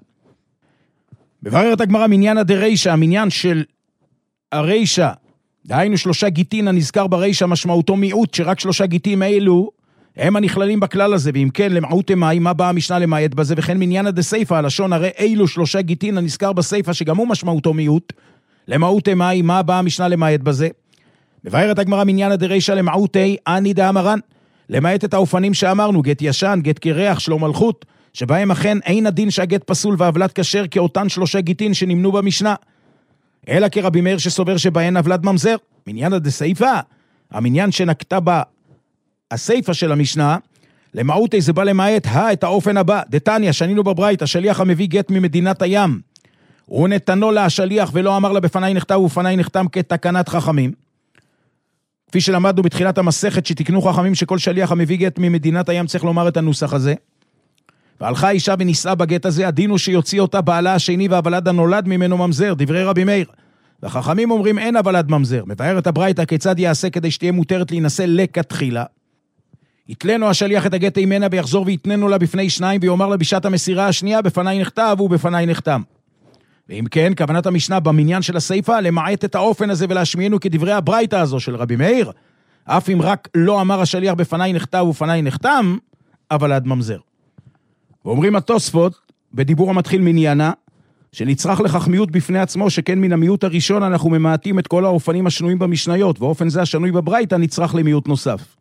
מבררת הגמרא מניין הדרישא, המניין של הרישא, דהיינו שלושה גיטין הנזכר ברישא משמעותו מיעוט, שרק שלושה גיטים האלו הם הנכללים בכלל הזה, ואם כן למעוט אמי, מה באה המשנה למעט בזה? וכן מניין הדסייפא, הלשון הרי אילו שלושה גיטין הנזכר בסייפא שגם הוא משמעותו מיעוט, למעוט אמי, מה באה המשנה למעט בזה? מבארת הגמרא מניין הדרישא למעוטי אני דאמרן, למעט את האופנים שאמרנו, גט ישן, גט קרח, שלום מלכות, שבהם אכן אין הדין שהגט פסול והבלד כשר כאותן שלושה גיטין שנמנו במשנה, אלא כרבי מאיר שסובר שבהן הבלד ממזר. מניין הדסייפא, המניין שנקטה בה הסייפא של המשנה, למעוטי זה בא למעט את האופן הבא, דתניא, שנינו בברייתא, השליח המביא גט ממדינת הים, הוא נתנו לה השליח ולא אמר לה בפני נכתב ובפני נחתם כתקנת חכמים, כפי שלמדנו בתחילת המסכת שתקנו חכמים שכל שליח המביא גט ממדינת הים צריך לומר את הנוסח הזה, והלכה אישה ונישאה בגט הזה, הדין הוא שיוציא אותה בעלה השני והבלד הנולד ממנו ממזר, דברי רבי מאיר. והחכמים אומרים אין הבלד ממזר. מבאר את הברייתא כיצד יעשה כדי שתהיה מותרת להינשא לכתחילה. יתלנו השליח את הגט ממנה ויחזור ויתננו לה בפני שניים ויאמר לה בשעת המסירה השנייה בפני נכתב ובפני נחתם. ואם כן, כוונת המשנה במניין של הסייפה למעט את האופן הזה ולהשמיענו כדברי הברייתא הזו של רבי מאיר, אף אם רק לא אמר השליח בפני נכתב ובפני נחתם, הבלד ממזר. ואומרים התוספות, בדיבור המתחיל מניינה, שנצרך לכך מיעוט בפני עצמו, שכן מן המיעוט הראשון אנחנו ממעטים את כל האופנים השנויים במשניות, ואופן זה השנוי בברייתא נצרך למיעוט נוסף.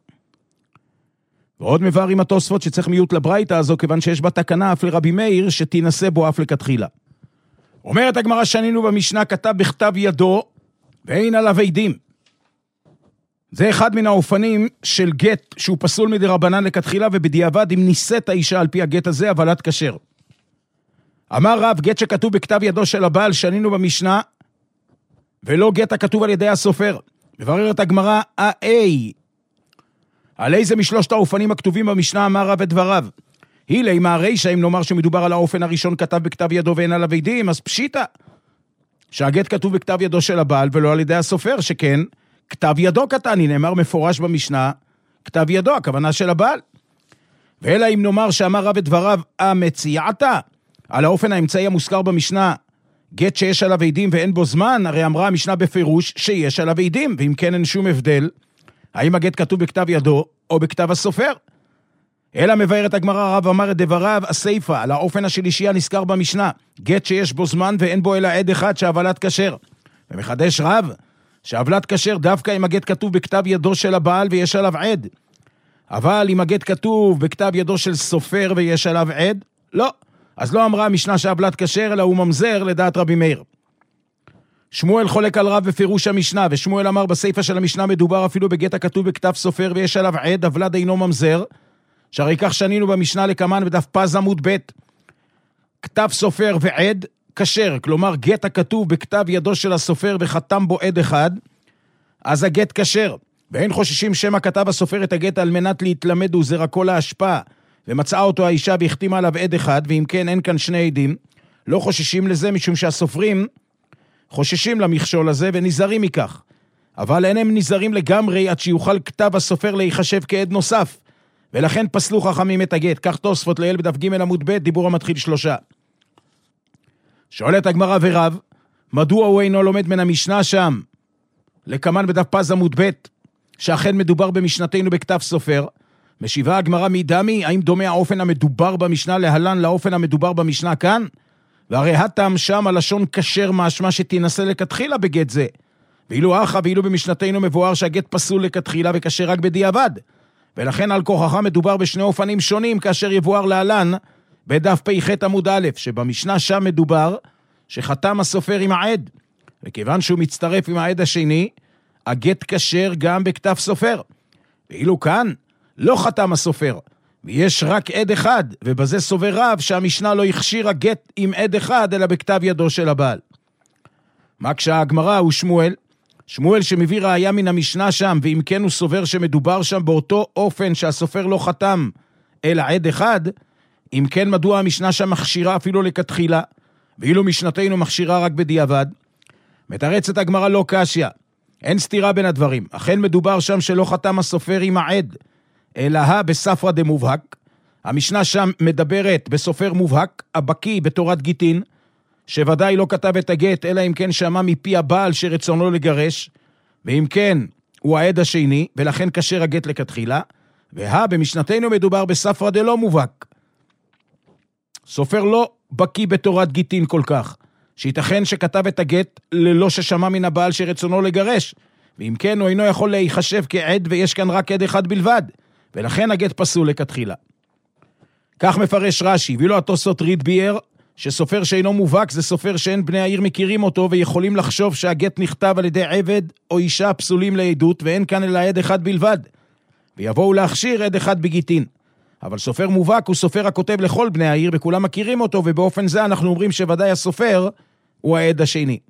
ועוד מבארים התוספות שצריך מיעוט לברייתא הזו, כיוון שיש בה תקנה אף לרבי מאיר, שתינשא בו אף לכתחילה. אומרת הגמרא שנינו במשנה, כתב בכתב ידו, ואין עליו עדים. זה אחד מן האופנים של גט שהוא פסול מדרבנן לכתחילה, ובדיעבד אם נישאת האישה על פי הגט הזה, הבלד כשר. אמר רב, גט שכתוב בכתב ידו של הבעל שנינו במשנה, ולא גט הכתוב על ידי הסופר. מבררת הגמרא, על איזה משלושת האופנים הכתובים במשנה אמר רב את דבריו? הילי מהרישא, אם נאמר שמדובר על האופן הראשון כתב בכתב ידו ואין עליו עדים, אז פשיטה. שהגט כתוב בכתב ידו של הבעל ולא על ידי הסופר, שכן כתב ידו קטני, נאמר מפורש במשנה, כתב ידו, הכוונה של הבעל. ואלא אם נאמר שאמר רב את דבריו, המציעתה, על האופן האמצעי המוזכר במשנה, גט שיש עליו עדים ואין בו זמן, הרי אמרה המשנה בפירוש שיש עליו עדים, ואם כן אין שום הבדל, האם הגט כתוב בכתב ידו או בכתב הסופר. אלא מבארת הגמרא, רב אמר את דבריו, הסייפה, על האופן השלישי הנזכר במשנה, גט שיש בו זמן ואין בו אלא עד אחד שהבלד כשר. ומחדש רב, שהבלד כשר דווקא אם הגט כתוב בכתב ידו של הבעל ויש עליו עד. אבל אם הגט כתוב בכתב ידו של סופר ויש עליו עד, לא. אז לא אמרה המשנה שהבלד כשר, אלא הוא ממזר לדעת רבי מאיר. שמואל חולק על רב בפירוש המשנה, ושמואל אמר בסייפה של המשנה מדובר אפילו בגט הכתוב בכתב סופר ויש עליו עד, הבלד אינו ממזר, שהרי כך שנינו במשנה לקמן בדף פז עמוד ב', כתב סופר ועד כשר, כלומר גט הכתוב בכתב ידו של הסופר וחתם בו עד אחד, אז הגט כשר, ואין חוששים שמא כתב הסופר את הגט על מנת להתלמד וזרקו להשפעה, ומצאה אותו האישה והחתימה עליו עד אחד, ואם כן אין כאן שני עדים, לא חוששים לזה משום שהסופרים חוששים למכשול הזה ונזהרים מכך, אבל אינם נזהרים לגמרי עד שיוכל כתב הסופר להיחשב כעד נוסף, ולכן פסלו חכמים את הגט. כך תוספות לעיל בדף ג' עמוד ב', דיבור המתחיל 3. שואלת הגמרא ורב, מדוע הוא אינו לומד מן המשנה שם, לקמן בדף פז עמוד ב', שאכן מדובר במשנתנו בכתב סופר, משיבה הגמרא מדמי, האם דומה האופן המדובר במשנה להלן לאופן המדובר במשנה כאן? והרי הטעם שם הלשון כשר משמע שתנסה לכתחילה בגט זה. ואילו אחא ואילו במשנתנו מבואר שהגט פסול לכתחילה וכשר רק בדיעבד. ולכן על כוחך מדובר בשני אופנים שונים כאשר יבואר להלן בדף פ"ח עמוד א', שבמשנה שם מדובר שחתם הסופר עם העד. וכיוון שהוא מצטרף עם העד השני, הגט כשר גם בכתב סופר. ואילו כאן לא חתם הסופר, ויש רק עד אחד, ובזה סובר רב שהמשנה לא הכשירה גט עם עד אחד, אלא בכתב ידו של הבעל. מה כשהגמרא הוא שמואל שמביא ראיה מן המשנה שם, ואם כן הוא סובר שמדובר שם באותו אופן שהסופר לא חתם, אלא עד אחד, אם כן מדוע המשנה שם מכשירה אפילו לכתחילה, ואילו משנתנו מכשירה רק בדיעבד? מתרצת הגמרא לא קשיא, אין סתירה בין הדברים, אכן מדובר שם שלא חתם הסופר עם העד, אלא בספרא דמובהק. המשנה שם מדברת בסופר מובהק, הבקי בתורת גיטין, שוודאי לא כתב את הגט, אלא אם כן שמע מפי הבעל שרצונו לגרש, ואם כן הוא העד השני, ולכן כשר הגט לכתחילה, במשנתנו מדובר בספרא דלא מובהק. סופר לא בקי בתורת גיטין כל כך, שייתכן שכתב את הגט ללא ששמע מן הבעל שרצונו לגרש, ואם כן הוא אינו יכול להיחשב כעד ויש כאן רק עד אחד בלבד, ולכן הגט פסול לכתחילה. כך מפרש רש"י, ואילו התוספות ביאר שסופר שאינו מובהק זה סופר שאין בני העיר מכירים אותו ויכולים לחשוב שהגט נכתב על ידי עבד או אישה פסולים לעדות, ואין כאן אלא עד אחד בלבד, ויבואו להכשיר עד אחד בגיטין. אבל סופר מובהק הוא סופר הכותב לכל בני העיר וכולם מכירים אותו, ובאופן זה אנחנו אומרים שוודאי הסופר הוא העד השני.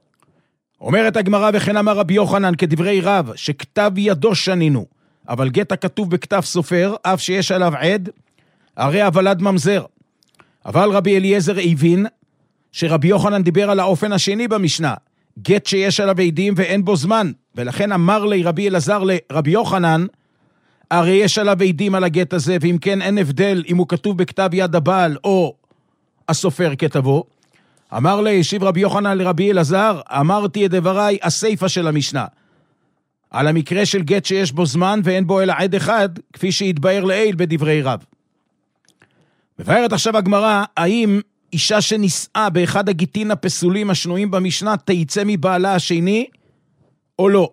אומרת הגמרא, וכן אמר רבי יוחנן כדברי רב, שכתב ידו שנינו, אבל גט הכתוב בכתב סופר, אף שיש עליו עד, הרי הוולד ממזר. אבל רבי אליעזר הבין שרבי יוחנן דיבר על האופן השני במשנה, גט שיש עליו עדים ואין בו זמן, ולכן אמר לי רבי אלעזר לרבי יוחנן, הרי יש עליו עדים על הגט הזה, ואם כן אין הבדל אם הוא כתוב בכתב יד הבעל או הסופר כתבו. אמר לי, השיב רבי יוחנן לרבי אלעזר, אמרתי את דבריי הסיפה של המשנה, על המקרה של גט שיש בו זמן ואין בו אלא עד אחד, כפי שהתבאר לעיל בדברי רב. מבארת עכשיו הגמרא, האם אישה שנישאה באחד הגיטין הפסולים השנויים במשנה תיצא מבעלה השני או לא?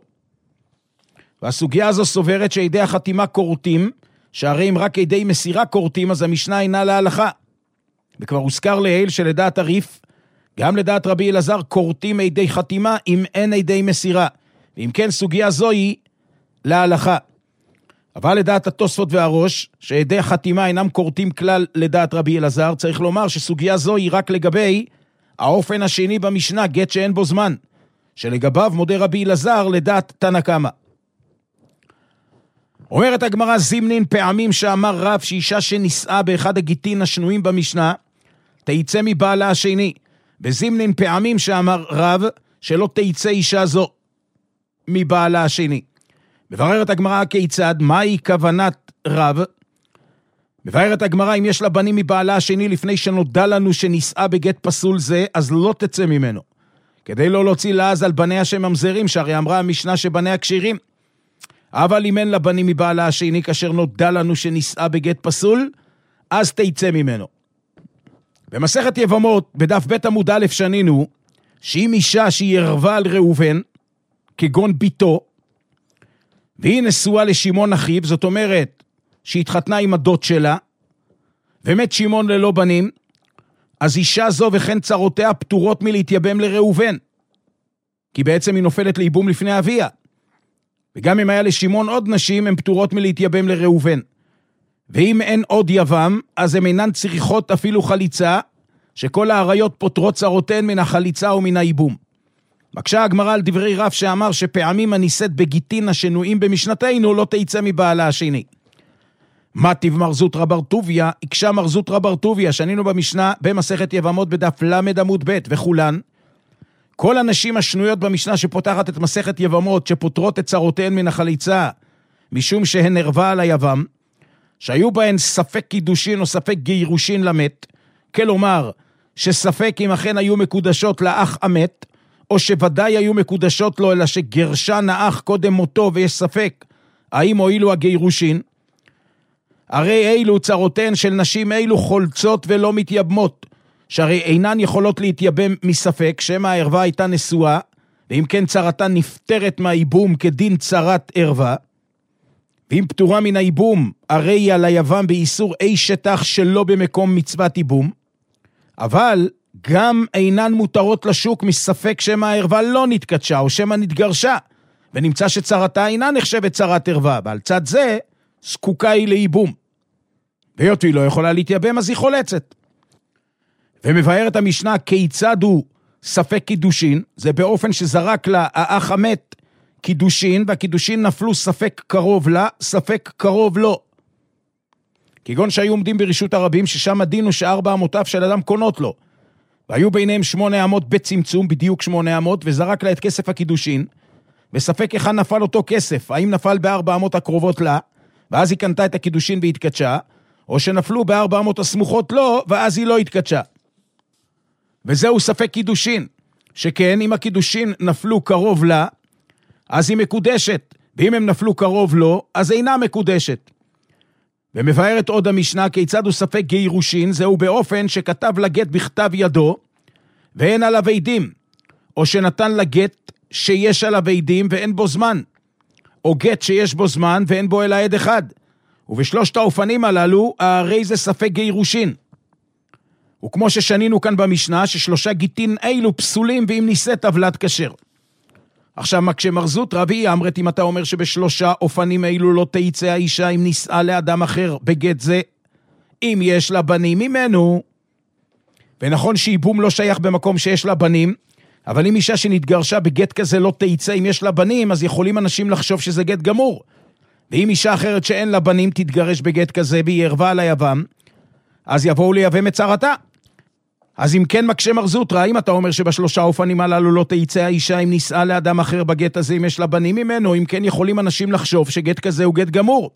והסוגיה הזו סוברת שידי החתימה קורטים, שהרי אם רק ידי מסירה קורטים, אז המשנה אינה להלכה. וכבר הוזכר לעיל שלדעת הריף, גם לדעת רבי אלעזר קורטים ידי חתימה אם אין ידי מסירה. ואם כן סוגיה זו היא להלכה. אבל לדעת התוספות והראש, שידי החתימה אינם קורטים כלל לדעת רבי אלעזר, צריך לומר שסוגיה זו היא רק לגבי האופן השני במשנה, גט שאין בו זמן, שלגביו מודה רבי אלעזר לדעת תנא קמא. אומרת הגמרא, זימנין פעמים שאמר רב שאישה שנישאה באחד הגיטין השנויים במשנה, תיצא מבעלה השני, וזימנין פעמים שאמר רב שלא תיצא אישה זו מבעלה השני. מבררת הגמרא כיצד, מהי כוונת רב? מבארת הגמרא, אם יש לה בנים מבעלה השני לפני שנודע לנו שנישאה בגט פסול זה, אז לא תצא ממנו, כדי לא להוציא לעז על בניה שממזרים, שהרי אמרה המשנה שבניה כשירים. אבל אם אין לה בנים מבעלה השני כאשר נודע לנו שנישאה בגט פסול, אז תצא ממנו. במסכת יבמות, בדף ב' עמוד א' שנינו, שאם אישה שהיא ערבה על ראובן, כגון ביתו, והיא נשואה לשמעון אחיו, זאת אומרת שהתחתנה עם הדוד שלה, ומת שמעון ללא בנים, אז אישה זו וכן צרותיה פטורות מלהתייבם לראובן, כי בעצם היא נופלת לאיבום לפני אביה. וגם אם היה לשמעון עוד נשים, הן פטורות מלהתייבם לראובן. ואם אין עוד יבם, אז הן אינן צריכות אפילו חליצה, שכל העריות פוטרות צרותיהן מן החליצה ומן האיבום. מקשה הגמרא על דברי רב שאמר שפעמים הנישאת בגיטין השנויים במשנתנו לא תיצא מבעלה השני. מה טיב מרזות רבר טוביה? הקשה מרזות רבר טוביה, שנינו במשנה במסכת יבמות בדף למד עמוד ב' וכולן. כל הנשים השנויות במשנה שפותחת את מסכת יבמות, שפוטרות את צרותיהן מן החליצה, משום שהן ערבה על היבם, שהיו בהן ספק קידושין או ספק גירושין למת, כלומר שספק אם אכן היו מקודשות לאח המת, או שוודאי היו מקודשות לו, אלא שגרשן האח קודם מותו ויש ספק האם הועילו הגירושין, הרי אילו צרותיהן של נשים אילו חולצות ולא מתייבמות, שהרי אינן יכולות להתייבם מספק, שמא הערווה הייתה נשואה, ואם כן צרתה נפטרת מהאיבום כדין צרת ערווה, ואם פטורה מן האיבום, הרי היא על היבם באיסור אי שטח שלא במקום מצוות איבום, אבל גם אינן מותרות לשוק מספק שמא הערווה לא נתקדשה, או שמא נתגרשה, ונמצא שצרתה אינה נחשבת צרת ערווה, ועל צד זה זקוקה היא לאיבום. והיות היא לא יכולה להתייבם, אז היא חולצת. ומבארת המשנה כיצד הוא ספק קידושין, זה באופן שזרק לה האח המת קידושין, והקידושין נפלו ספק קרוב לה, ספק קרוב לו. כגון שהיו עומדים ברשות הרבים, ששם הדין הוא ש4 אמותיו של אדם קונות לו, והיו ביניהם 8 אמות בצמצום, בדיוק 8 אמות, וזרק לה את כסף הקידושין, וספק אחד נפל אותו כסף, האם נפל ב4 אמות הקרובות לה, ואז היא קנתה את הקידושין והתקדשה, או שנפלו ב4 אמות הסמוכות לו, ואז היא לא התקדשה. וזהו ספק קידושין, שכן אם הקידושין נפלו קרוב לה, אז היא מקודשת, ואם הם נפלו קרוב לו, אז אינה מקודשת. ומבארת עוד המשנה כיצד הוא ספק גירושין, זהו באופן שכתב לגט בכתב ידו, ואין עליו עדים, או שנתן לגט שיש עליו עדים ואין בו זמן, או גט שיש בו זמן ואין בו אלא עד אחד, ובשלושת האופנים הללו, הרי זה ספק גירושין. וכמו ששנינו כאן במשנה, ששלושה גיטין אילו פסולים, ואם ניסה טבלת כשר. עכשיו, כשמרזות רבי אמרת, אם אתה אומר שבשלושה אופנים אילו לא תיצא האישה, אם נישאה לאדם אחר בגט זה, אם יש לה בנים ממנו, ונכון שאיבום לא שייך במקום שיש לה בנים, אבל אם אישה שנתגרשה בגט כזה לא תיצא, אם יש לה בנים, אז יכולים אנשים לחשוב שזה גט גמור. ואם אישה אחרת שאין לה בנים תתגרש בגט כזה, והיא ערווה על היבם, אז יבואו ליבם את צרתה. אז אם כן מקשה מרזוטרה, אם אתה אומר שבשלושה אופנים הללו לא תיצא האישה אם נישאה לאדם אחר בגט הזה, אם יש לה בנים ממנו, אם כן יכולים אנשים לחשוב שגט כזה הוא גט גמור.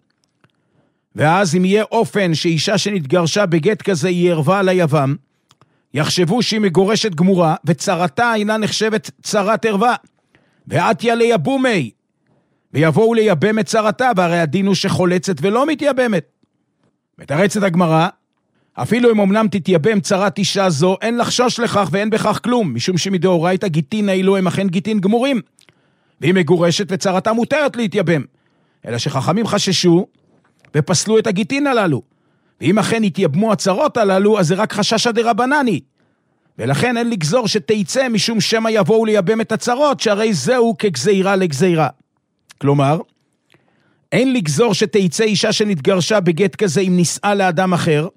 ואז אם יהיה אופן שאישה שנתגרשה בגט כזה היא ערווה על היבם, יחשבו שהיא מגורשת גמורה, וצרתה אינה נחשבת צרת ערווה, ועתיה ליבומי, ויבואו ליבם את צרתה, והרי הדין הוא שחולצת ולא מתייבמת. מתרצת הגמרא, אפילו אם אמנם תתייבם צרת אישה זו, אין לחשוש לכך ואין בכך כלום, משום שמדאורייתא גיטין אילו הם אכן גיטין גמורים, והיא מגורשת וצרתה מותרת להתייבם, אלא שחכמים חששו ופסלו את הגיטין הללו, ואם אכן התייבמו הצרות הללו, אז זה רק חששא דרבנני, ולכן אין לגזור שתיצא משום שמא יבואו לייבם את הצרות, שהרי זהו כגזירה לגזירה. כלומר, אין לגזור שתיצא אישה שנתגרשה בגט כזה אם נישאה לאדם אחר,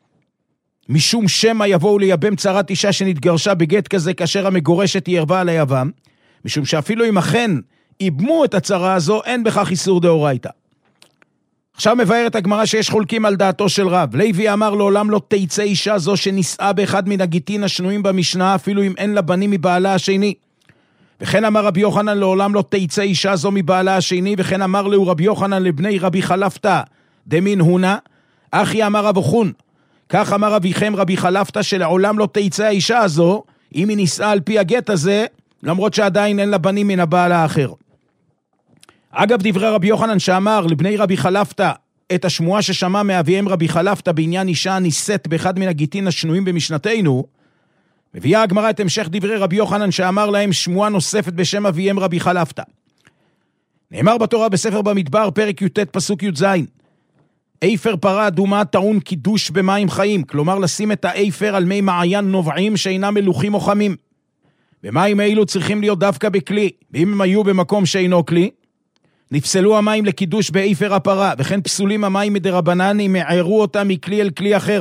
משום שמא יבואו לייבם צרת אישה שנתגרשה בגט כזה כאשר המגורשת היא ערווה על היבם, משום שאפילו אם אכן איבמו את הצרה הזו, אין בכך איסור דאורייתא. עכשיו מבארת הגמרא שיש חולקים על דעתו של רב. לוי אמר לעולם לא תיצא אישה זו שנישאה באחד מן הגיטין השנויים במשנה, אפילו אם אין לה בנים מבעלה השני. וכן אמר רבי יוחנן לעולם לא תיצא אישה זו מבעלה השני, וכן אמר לו רבי יוחנן לבני רבי חלפתא דמין הונה, אחי אמר רב חון. כך אמר אביכם רבי חלפתא שלעולם לא תיצא האישה הזו, אם היא נישאה על פי הגט הזה, למרות שעדיין אין לה בנים מן הבעל האחר. אגב דברי רבי יוחנן שאמר לבני רבי חלפתא את השמועה ששמע מאביהם רבי חלפתא בעניין אישה נישאת באחד מן הגיטין השנויים במשנתנו, מביאה הגמרא את המשך דברי רבי יוחנן שאמר להם שמועה נוספת בשם אביהם רבי חלפתא. נאמר בתורה בספר במדבר פרק י"ט פסוק י"ז, איפר פרה אדומה טעון קידוש במים חיים, כלומר לשים את האיפר על מי מעיין נובעים שאינם מלוכים או חמים. ומים האלו צריכים להיות דווקא בכלי, ואם הם היו במקום שאינו כלי, נפסלו המים לקידוש באיפר הפרה, וכן פסולים המים מדרבנן אם הערו אותם מכלי אל כלי אחר.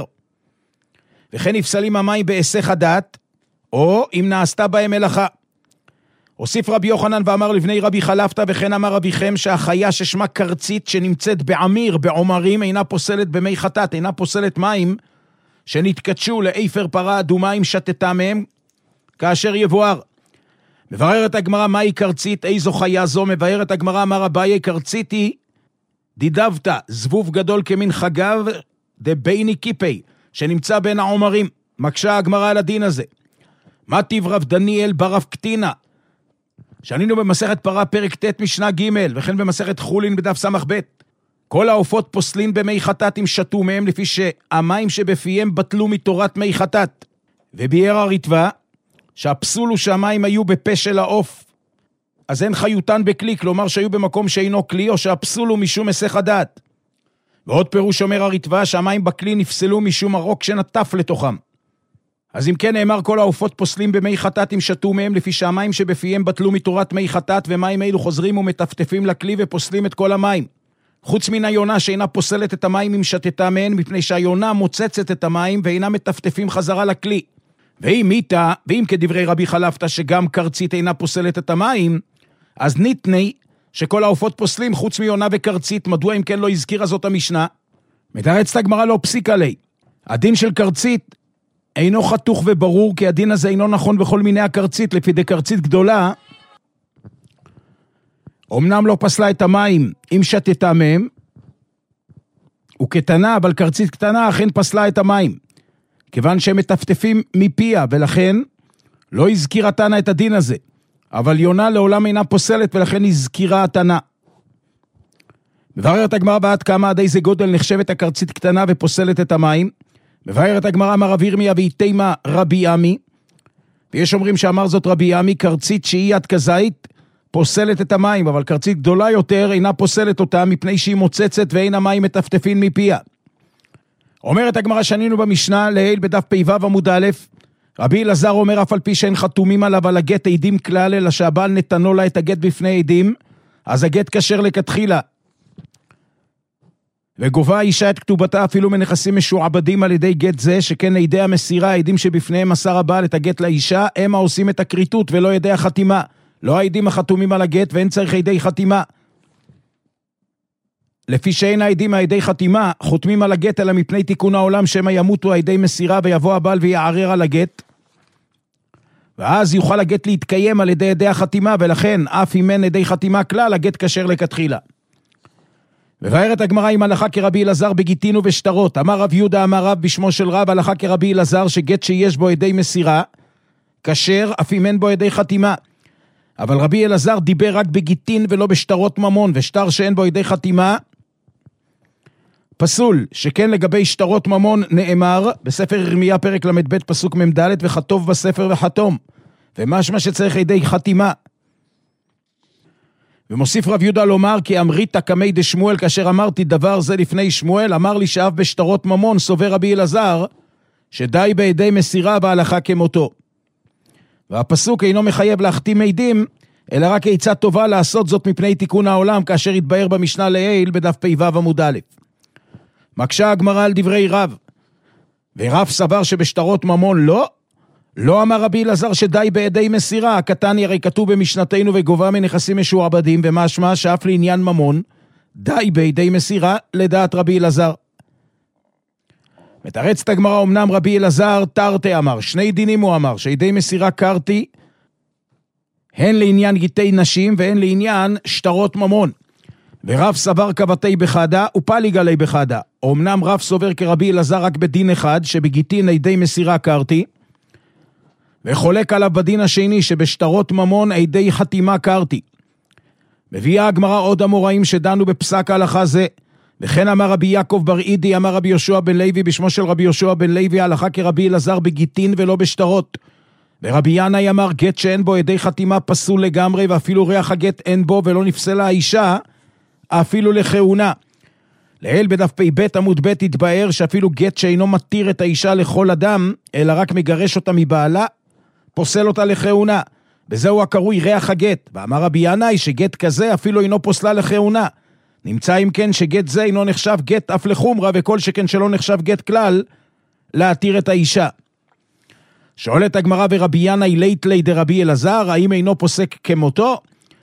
וכן נפסלים המים בהיסח הדעת, או אם נעשתה בהם מלאכה. הוסיף רבי יוחנן ואמר לבני רבי חלפתא, וכן אמר אביכם שהחיה ששמה קרצית שנמצאת בעמיר, בעומרים, אינה פוסלת במי חטאת, אינה פוסלת מים שנתקדשו לאיפר פרה אדומה אם שתתה מהם, כאשר יבואר. מבארת הגמרא מהי קרצית, איזו חיה זו? מבארת הגמרא אמר אביי קרצית היא דידבתא, זבוב גדול כמין חגב דבייני קיפי, שנמצא בין העומרים. מקשה הגמרא על הדין הזה. מה טיב רב דניאל ברב קטינה? שנינו במסכת פרה פרק ט' משנה ג', וכן במסכת חולין בדף סמך ב'. כל העופות פוסלין במי חטאת אם שתו מהם, לפי שהמים שבפיהם בטלו מתורת מי חטאת. וביאר הרטב"א, שהפסול הוא שהמים היו בפה של העוף, אז אין חיותן בכלי, כלומר שהיו במקום שאינו כלי, או שהפסול הוא משום היסח הדעת. ועוד פירוש אומר הרטב"א, שהמים בכלי נפסלו משום הרוק שנטף לתוכם. אז אם כן נאמר כל העופות פוסלים במי חטאת אם שתו מהם, לפי שהמים שבפיהם בטלו מתורת מי חטאת, ומים אלו חוזרים ומטפטפים לכלי ופוסלים את כל המים. חוץ מן היונה שאינה פוסלת את המים אם שתתה מהן, מפני שהיונה מוצצת את המים ואינה מטפטפים חזרה לכלי. ואם כדברי רבי חלפתא שגם קרצית אינה פוסלת את המים, אז ניתני שכל העופות פוסלים חוץ מיונה וקרצית. מדוע אם כן לא הזכירה זאת המשנה? מתרצת הגמרא לא פסיק עלי. הדין של קרצית אינו חתוך וברור, כי הדין הזה אינו נכון בכל מיני הקרצית. לפי דקרצית גדולה, אמנם לא פסלה את המים אם שתתה מהם, וכתנה, אבל קרצית קטנה אכן פסלה את המים, כיוון שהם מטפטפים מפיה, ולכן לא הזכירה תנא את הדין הזה. אבל יונה לעולם אינה פוסלת, ולכן הזכירה התנא. מבארת הגמרא בעד כמה עד איזה גודל נחשבת הקרצית קטנה ופוסלת את המים. מבארת הגמרא אמר רב ירמיה ואיתימה רבי עמי, ויש אומרים שאמר זאת רבי עמי, קרצית שהיא עד כזית פוסלת את המים, אבל קרצית גדולה יותר אינה פוסלת אותה, מפני שהיא מוצצת ואין המים מטפטפין מפיה. אומרת הגמרא שנינו במשנה לעיל בדף פ"ו עמוד א', רבי אלעזר אומר אף על פי שאין חתומים עליו על הגט עדים כלל, אלא שהבעל נתנו לה את הגט בפני עדים, אז הגט כשר לכתחילה. וגובה האישה את כתובתה אפילו מנכסים משועבדים על ידי גט זה, שכן עדי המסירה, העדים שבפניהם מסר הבעל את הגט לאישה, הם העושים את הכריתות ולא ידי החתימה. לא העדים החתומים על הגט, ואין צריך ידי חתימה. לפי שאין העדים הידי חתימה חותמים על הגט, אלא מפני תיקון העולם שמא ימותו הידי מסירה ויבוא הבעל ויערער על הגט, ואז יוכל הגט להתקיים על ידי ידי החתימה, ולכן אף אם אין ידי חתימה כלל, הגט כשר לכתחילה. מבארת הגמרא עם הלכה כרבי אלעזר בגיטין ובשטרות. אמר רב יהודה אמר רב בשמו של רב, הלכה כרבי אלעזר שגט שיש בו ידי מסירה כשר אף אם אין בו ידי חתימה. אבל רבי אלעזר דיבר רק בגיטין ולא בשטרות ממון, ושטר שאין בו ידי חתימה פסול. שכן לגבי שטרות ממון נאמר בספר ירמיה פרק ל"ב פסוק מ"ד, וכתוב בספר וחתום, ומשמע שצריך ידי חתימה. ומוסיף רב יהודה לומר כי אמרית כמי דשמואל, כאשר אמרתי דבר זה לפני שמואל, אמר לי שאף בשטרות ממון סובר רבי אלעזר שדי בידי מסירה בהלכה כמותו. והפסוק אינו מחייב להחתים עדים, אלא רק עצה טובה לעשות זאת מפני תיקון העולם, כאשר יתבהר במשנה לעיל בדף פ"ו עמוד א'. מקשה הגמרא על דברי רב, ורב סבר שבשטרות ממון לא אמר רבי אלעזר שדי בידי מסירה. הקטן הרי כתוב במשנתנו וגובה מנכסים משועבדים, ומשמע שאף לעניין ממון די בידי מסירה לדעת רבי אלעזר. מתרצת הגמרא, אמנם רבי אלעזר תרתי אמר, שני דינים הוא אמר, שידי מסירה קרתי הן לעניין גיטי נשים והן לעניין שטרות ממון, ורב סבר כבתי בחדה ופליג עלי בחדה. אמנם רב סובר כרבי אלעזר רק בדין אחד, שבגיטין ידי מסירה קרתי, וחולק עליו בדין השני שבשטרות ממון ידי חתימה קרתי. מביאה הגמרא עוד אמוראים שדנו בפסק ההלכה זה. וכן אמר רבי יעקב בר אידי אמר רבי יהושע בן לוי בשמו של רבי יהושע בן לוי, הלכה כרבי אלעזר בגיטין ולא בשטרות. ורבי ינאי אמר גט שאין בו ידי חתימה פסול לגמרי, ואפילו ריח הגט אין בו ולא נפסלה האישה אפילו לכהונה. לעיל בדף פ"ב עמוד ב' התבאר שאפילו גט שאינו מתיר את האישה לכל אדם, אלא רק מגרש אותה מבעלה, פוסל אותה לכהונה. וזהו הקרוי ריח הגט. ואמר רבי ינאי שגט כזה אפילו אינו פוסלה לכהונה. נמצא אם כן שגט זה אינו נחשב גט אף לחומרה, וכל שכן שלא נחשב גט כלל להתיר את האישה. שואלת הגמרא, ורבי ינאי לית לי דרבי אלעזר, האם אינו פוסק כמותו?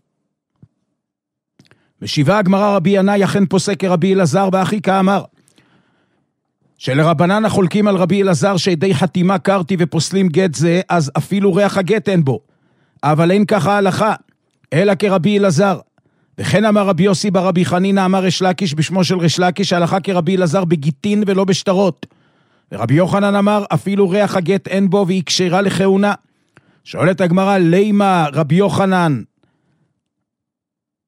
משיבה הגמרא, רבי ינאי אכן פוסק כרבי אלעזר, ואחי כאמר שלרבנן החולקים על רבי אלעזר שידי חתימה קרתי ופוסלים גט זה, אז אפילו ריח הגט אין בו, אבל אין ככה הלכה אלא כרבי אלעזר. וכן אמר רבי יוסי ברבי חנינא אמר ריש לקיש בשמו של ריש לקיש, הלכה כרבי אלעזר בגיטין ולא בשטרות. ורבי יוחנן אמר אפילו ריח הגט אין בו והיא כשרה לכהונה. שואלת הגמרא, לימה רבי יוחנן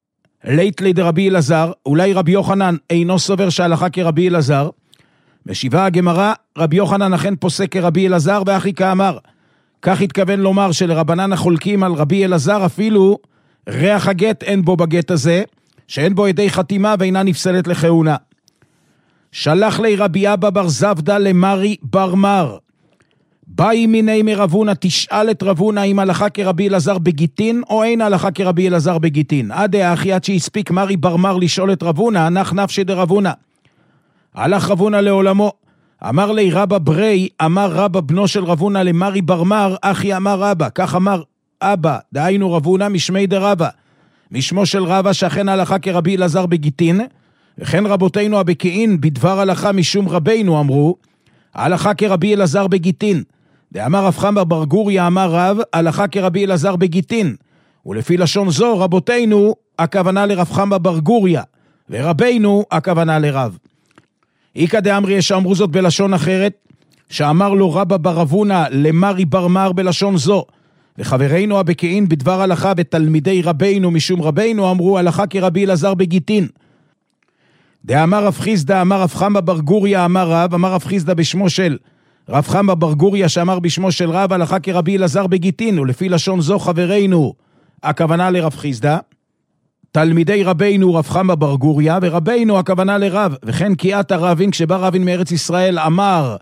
לית לדרבי אלעזר, אולי רבי יוחנן אינו סובר שההלכה כרבי אלעזר, משיבה הגמרא, רבי יוחנן אכן פוסק כרבי אלעזר, ואחי כאמר, כך התכוון לומר שלרבנן החולקים על רבי אלעזר, אפילו ריח הגט אין בו בגט הזה, שאין בו ידי חתימה ואינה נפסלת לכהונה. שלח לי רבי אבא בר זבדה למרי בר מר, באי מיני מרבונה, תשאל את רבונה אם הלכה כרבי אלעזר בגיטין, או אין הלכה כרבי אלעזר בגיטין. עד האחי עד שהספיק מרי בר מר לשאול את רבונה, נח נפשי דרבונה. הלך רבונה לעולמו, אמר לי רבא ברי, אמר רבא בנו של רבונה למרי בר מר, אחי אמר רבא, כך אמר אבא, דהיינו רבונה משמי דרבא, משמו של רבא שאכן הלכה כרבי אלעזר בגיטין, וכן רבותינו הבקיעין בדבר הלכה משום רבינו אמרו, הלכה כרבי אלעזר בגיטין, דאמר רב חמא בר גוריה אמר רב, הלכה כרבי אלעזר בגיטין, ולפי לשון זו רבותינו הכוונה לרב חמא בר גוריה, ורבינו הכוונה לרב. איקא דאמרי שאמרו זאת בלשון אחרת, שאמר לו רבא בר אבונה למרי בר מר בלשון זו, וחברינו הבקיעין בדבר הלכה ותלמידי רבינו משום רבינו אמרו הלכה כרבי אלעזר בגיטין. דאמר רב חיסדא אמר רב חמא בר גוריה אמר רב, אמר רב חיסדא בשמו של רב חמא בר גוריה שאמר בשמו של רב הלכה כרבי אלעזר בגיטין, ולפי לשון זו חברינו הכוונה לרב חיסדא, תלמידי רבינו רב חמא בר גוריה, ורבינו הכוונה לרב, וכן קיאת הרבין כשבא רבין מארץ ישראל אמר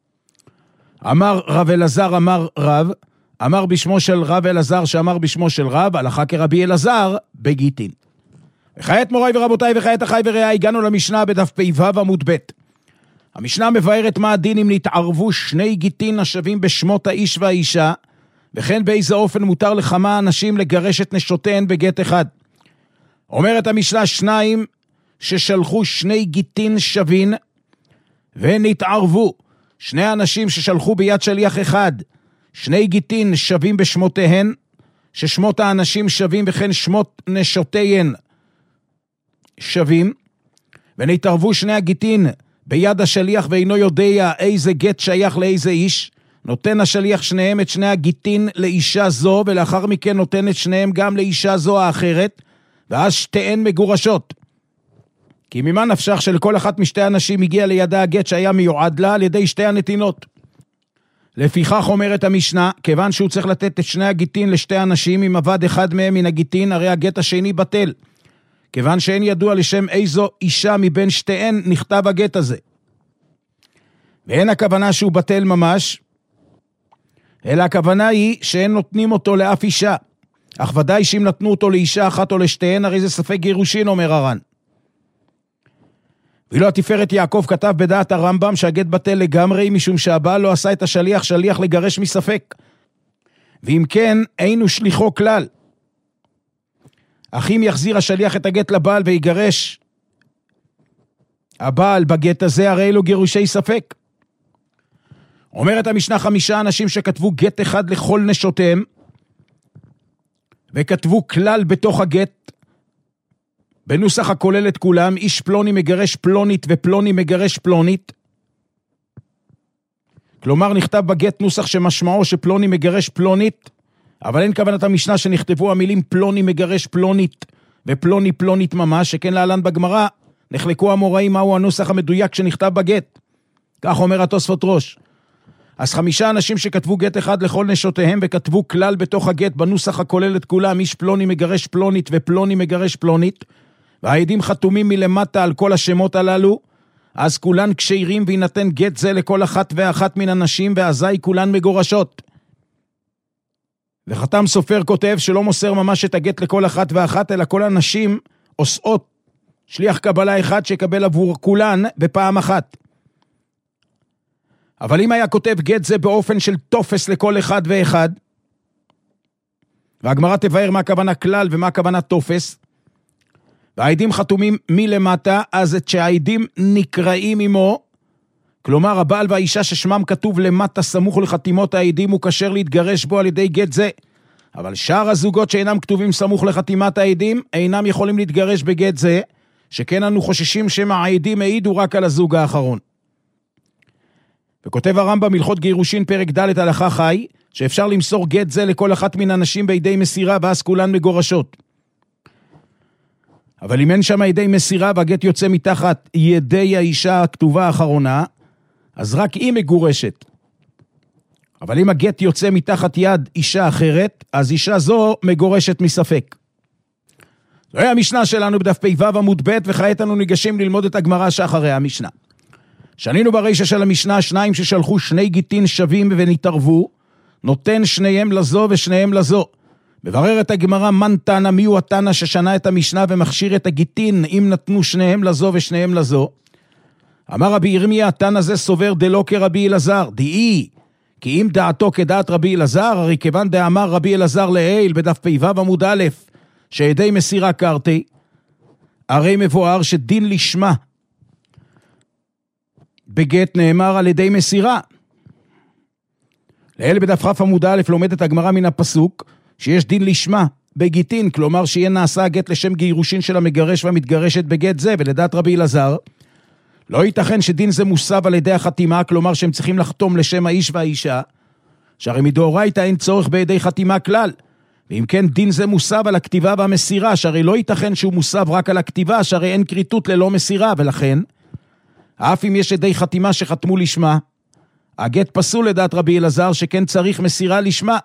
רב אלעזר אמר רב, אמר בשמו של רב אלעזר שאמר בשמו של רב, הלכה כרבי אלעזר בגיטין. וכעת מוריי ורבותיי וכעת אחי ורעי, הגענו למשנה בדף פ"ו עמוד ב'. המשנה מבארת מה הדין אם נתערבו שני גיטין השווים בשמות האיש והאישה, וכן באיזה אופן מותר לכמה אנשים לגרש את נשותיהן בגט אחד. אומרת המשנה, שניים ששלחו שני גיטין שווין ונתערבו, שני אנשים ששלחו ביד שליח אחד שני גיטין שווים בשמותיהן, ששמות האנשים שווים וכן שמות נשותיהן שווים, ונתערבו שני הגיטין ביד השליח ואינו יודע איזה גט שייך לאיזה איש, נותן השליח שניהם את שני הגיטין לאישה זו, ולאחר מכן נותן את שניהם גם לאישה זו האחרת, ואז שתיהן מגורשות. כי ממה נפשך שלכל אחת משתי אנשים הגיע לידה הגט שהיה מיועד לה על ידי שתי הנתינות. לפיכך אומרת המשנה, כיוון שהוא צריך לתת את שני הגיטין לשתי אנשים, אם עבד אחד מהם מן הגיטין, הרי הגט השני בטל. כיוון שאין ידוע לשם איזו אישה מבין שתיהן נכתב הגט הזה. ואין הכוונה שהוא בטל ממש, אלא הכוונה היא שאין נותנים אותו לאף אישה. אך ודאי שאם נתנו אותו לאישה אחת או לשתיהן, הרי זה ספק גירושין, אומר הר"ן. ואילו התפארת יעקב כתב בדעת הרמב"ם שהגט בטל לגמרי, משום שהבעל לא עשה את השליח שליח לגרש מספק. ואם כן, אינו שליחו כלל. אך אם יחזיר השליח את הגט לבעל ויגרש הבעל בגט הזה, הרי אלו גירושי ספק. אומרת המשנה, 5 אנשים שכתבו גט אחד לכל נשותיהם, וכתבו כלל בתוך הגט, בנוסח הכולל את כולם, איש פלוני מגרש פלונית ופלוני מגרש פלונית. כלומר נכתב בגט נוסח שמשמעו שפלוני מגרש פלונית, אבל אין כוונת המשנה שנכתבו המילים פלוני מגרש פלונית ופלוני פלונית ממש, שכן להלן בגמרא נחלקו המוראים מהו הנוסח המדויק שנכתב בגט. כך אומר התוספות ראש. אז 5 אנשים שכתבו גט אחד לכל נשותיהם וכתבו כלל בתוך הגט בנוסח הכולל את כולם, איש פלוני מגרש פלונית ופלוני מגרש פלונית, והעדים חתומים מלמטה על כל השמות הללו, אז כולן כשרים וינתן גט זה לכל אחת ואחת מן הנשים, ואזי כולן מגורשות. וחתם סופר כותב שלא מוסר ממש את הגט לכל אחת ואחת, אלא כל הנשים עושות שליח קבלה אחד שיקבל עבור כולן בפעם אחת. אבל אם היה כותב גט זה באופן של תופס לכל אחד ואחד, והגמרא תבהר מה הכוונה כלל ומה הכוונה תופס, והעדים חתומים מלמטה, אז את שהעדים נקראים עמו, כלומר הבעל והאישה ששמם כתוב למטה סמוך לחתימות העדים, הוא כשר להתגרש בו על ידי גט זה. אבל שאר הזוגות שאינם כתובים סמוך לחתימת העדים, אינם יכולים להתגרש בגט זה, שכן אנו חוששים שמה העדים העידו רק על הזוג האחרון. וכותב הרמב"ם הלכות גירושין פרק ד' הלכה חי, שאפשר למסור גט זה לכל אחת מן הנשים בידי מסירה, ואז כולן מגורשות. אבל אם אין שם ידי מסירה והגט יוצא מתחת ידי האישה הכתובה האחרונה, אז רק היא מגורשת. אבל אם הגט יוצא מתחת יד אישה אחרת, אז אישה זו מגורשת מספק. זוהי המשנה שלנו בדף פ"ו עמוד ב', וכעת אנו ניגשים ללמוד את הגמרא שאחרי המשנה. שנינו ברישה של המשנה, שניים ששלחו שני גיטין שווים ונתערבו, נותן שניהם לזו ושניהם לזו. מבררת הגמרא מן תנא, מי הוא התנא ששנה את המשנה ומכשיר את הגיטין אם נתנו שניהם לזו ושניהם לזו? אמר רבי ירמיה, התנא זה סובר דלא כרבי אלעזר, דאי, כי אם דעתו כדעת רבי אלעזר, הרי כיוון דאמר רבי אלעזר לעיל בדף פ"ו עמוד א', שידי מסירה קרתי, הרי מבואר שדין לשמה בגט נאמר על ידי מסירה. לעיל בדף כ' עמוד א' לומדת הגמרא מן הפסוק, שיש דין לשמה בגיטין, כלומר שיהיה נעשה הגט לשם גירושין של המגרש והמתגרשת בגט זה, ולדעת רבי אלעזר, לא ייתכן שדין זה מוסב על ידי החתימה, כלומר שהם צריכים לחתום לשם האיש והאישה, שהרי מדאורייתא אין צורך בידי חתימה כלל, ואם כן דין זה מוסב על הכתיבה והמסירה, שהרי לא ייתכן שהוא מוסב רק על הכתיבה, שהרי אין כריתות ללא מסירה, ולכן, אף אם יש ידי חתימה שחתמו לשמה, הגט פסול לדעת רבי אלעזר שכן צריך מסירה לשמה.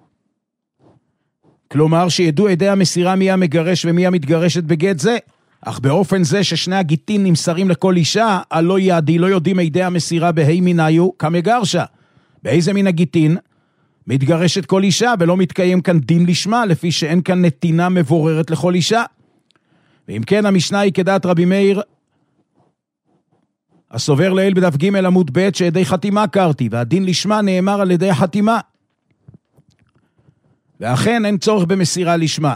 כלומר שידעו ידי המסירה מי המגרש ומי המתגרשת בגט זה, אך באופן זה ששני הגיטין נמסרים לכל אישה, הלא יעדי לא יודעים ידי המסירה בהי מיניו כמגרשה. באיזה מן הגיטין? מתגרשת כל אישה ולא מתקיים כאן דין לשמה, לפי שאין כאן נתינה מבוררת לכל אישה. ואם כן המשנה היא כדעת רבי מאיר, הסובר לעיל בדף ג' עמוד ב' שידי חתימה קרתי, והדין לשמה נאמר על ידי החתימה. ואכן אין צורך במסירה לשמה.